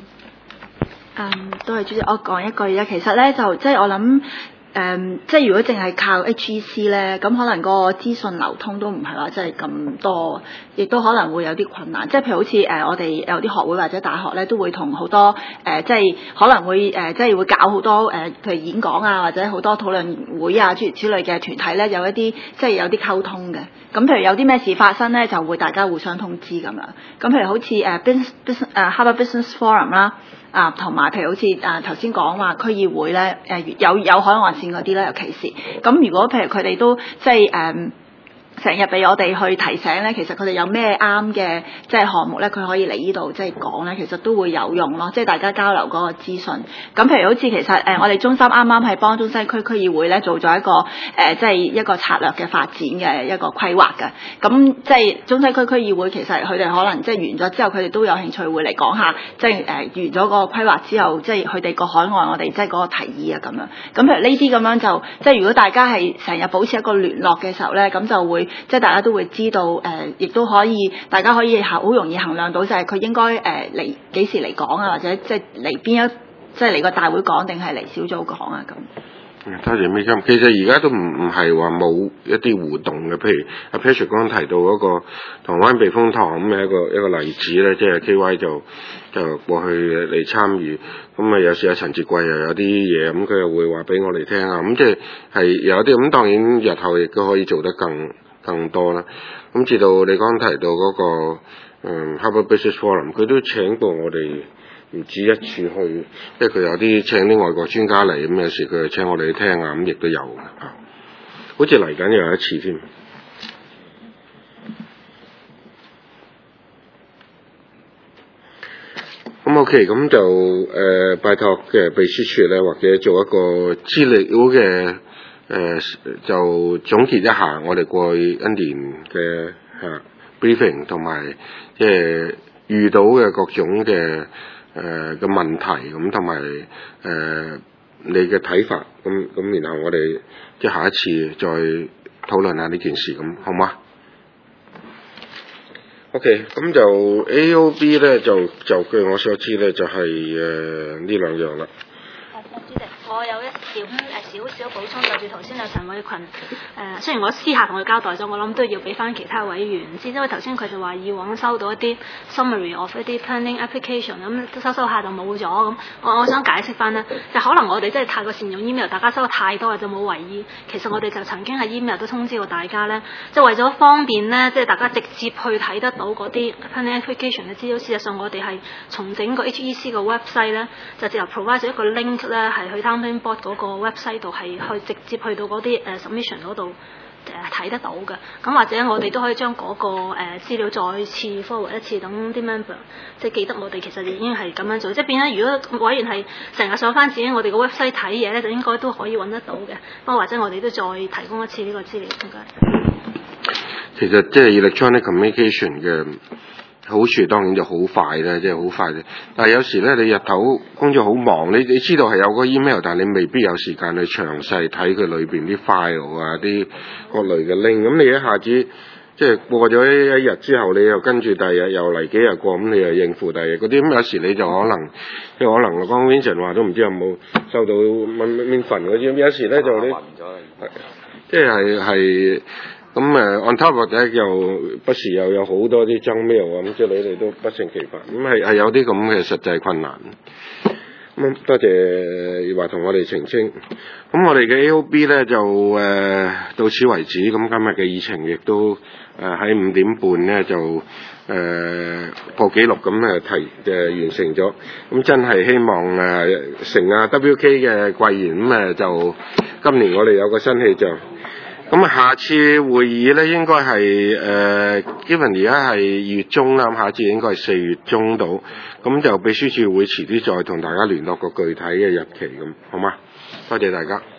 都係主席，我講一句啫。其實咧就即係我諗。即係如果淨係靠 HEC 咧，咁可能個資訊流通都唔係話真係咁多，亦都可能會有啲困難。即係譬如好似我哋有啲學會或者大學咧，都會同好多即係可能會即係會搞好多譬如演講啊，或者好多討論會啊諸如此類嘅團體咧，有一啲即係有啲溝通嘅。咁譬如有啲咩事發生咧，就會大家互相通知咁樣。咁譬如好似Harvard Business Forum 啦。同埋譬如好似頭先講話區議會咧，有海岸線嗰啲咧，尤其是咁。如果譬如佢哋都即係成日俾我哋去提醒咧，其實佢哋有咩啱嘅即係項目咧，佢可以嚟呢度即係講咧，其實都會有用咯。即係大家交流嗰個資訊。咁譬如好似其實我哋中心啱啱係幫中西區區議會咧做咗一個即係一個策略嘅發展嘅一個規劃嘅。咁即係中西區區議會其實佢哋可能即係完咗之後，佢哋都有興趣會嚟講下，即係完咗個規劃之後，即係佢哋個海外我哋即係嗰個提議啊咁樣。咁譬如呢啲咁樣就即係如果大家係成日保持一個聯絡嘅時候咧，咁就會。即係大家都會知道，亦都可以，大家可以好容易衡量到，就係佢應該嚟幾時嚟講啊，或者即係嚟邊一，即係嚟個大會講定係嚟小組講啊咁。 多謝美金。其實而家都唔係話冇一啲互動嘅，譬如阿 Patrick 剛提到嗰個台灣避風塘咁嘅一個例子咧，即係 KY 就過去嚟參與，咁有時阿陳志貴又有啲嘢，咁佢又會話俾我哋聽啊，咁即係有啲咁，當然日後亦都可以做得更多啦。咁至到你剛提到嗰個Harvard Business Forum， 佢都請過我哋唔止一次去，即係佢有啲請啲外國專家嚟，咁有時佢就請我哋去聽啊，咁亦都有嘅，好似嚟緊又有一次添。咁 OK， 咁就拜託嘅秘書處咧，或者做一個資料嘅就總結一下我哋過去一年嘅briefing 同埋即係遇到嘅各種嘅嘅問題，咁同埋你嘅睇法，咁然後我哋即係下一次再討論下呢件事，咁好嗎？OK， 咁就 AOB 咧就據我所知咧就係呢兩樣啦。 主席，我有一點少少補充，就住頭先阿陳偉群雖然我私下同佢交代咗，我諗都要俾翻其他委員知，因為頭先佢就話以往收到一啲 summary of 一啲 planning application， 咁收下就冇咗咁。我想解釋翻呢，就可能我哋真係太過善用 email， 大家收得太多就冇為意。其實我哋就曾經喺 email 都通知過大家呢，即係為咗方便呢，即係大家直接去睇得到嗰啲 planning application 嘅資料。事實上我哋係從整個 HEC 個 website 呢，就直頭 provide 咗一個 link 呢，係去 town planning board 嗰個 website 度係直接去到嗰啲submission 嗰度睇得到嘅。咁或者我哋都可以將嗰個資料再次 forward 一次，等啲 member 即係記得我哋其實已經係咁樣做，即係變咗如果委員係成日上翻自己我哋個 website 睇嘢咧，就應該都可以揾得到嘅。不過或者我哋都再提供一次呢個資料，唔該。 其實即係 electronic communication 嘅好處當然就好快啦，即係好快嘅。但係有時咧，你日頭工作好忙，你知道係有個 email， 但係你未必有時間去詳細睇佢裏邊啲 file 啊，啲各類嘅 link。咁你一下子即係過咗一日之後，你又跟住第二日又嚟幾日過，咁你又應付第二日嗰啲。咁有時你就可能即係可能講 Vincent 話都唔知有冇收到邊份嗰啲。有時咧就啲即係。咁on top of that 又不時又有好多啲增 mail 咁之類，你都不勝其煩。咁係有啲咁嘅實際困難。咁多謝話同我哋澄清。咁我哋嘅 AOB 咧就到此為止。咁今日嘅議程亦都喺5點半咧就破紀錄咁完成咗。咁真係希望成WK 嘅貴言咁就今年我哋有個新氣象。咁下次會議咧應該係given而家係2月中啦，咁下次應該係4月中到，咁就秘書處會遲啲再同大家聯絡個具體嘅日期咁，好嗎？多謝大家。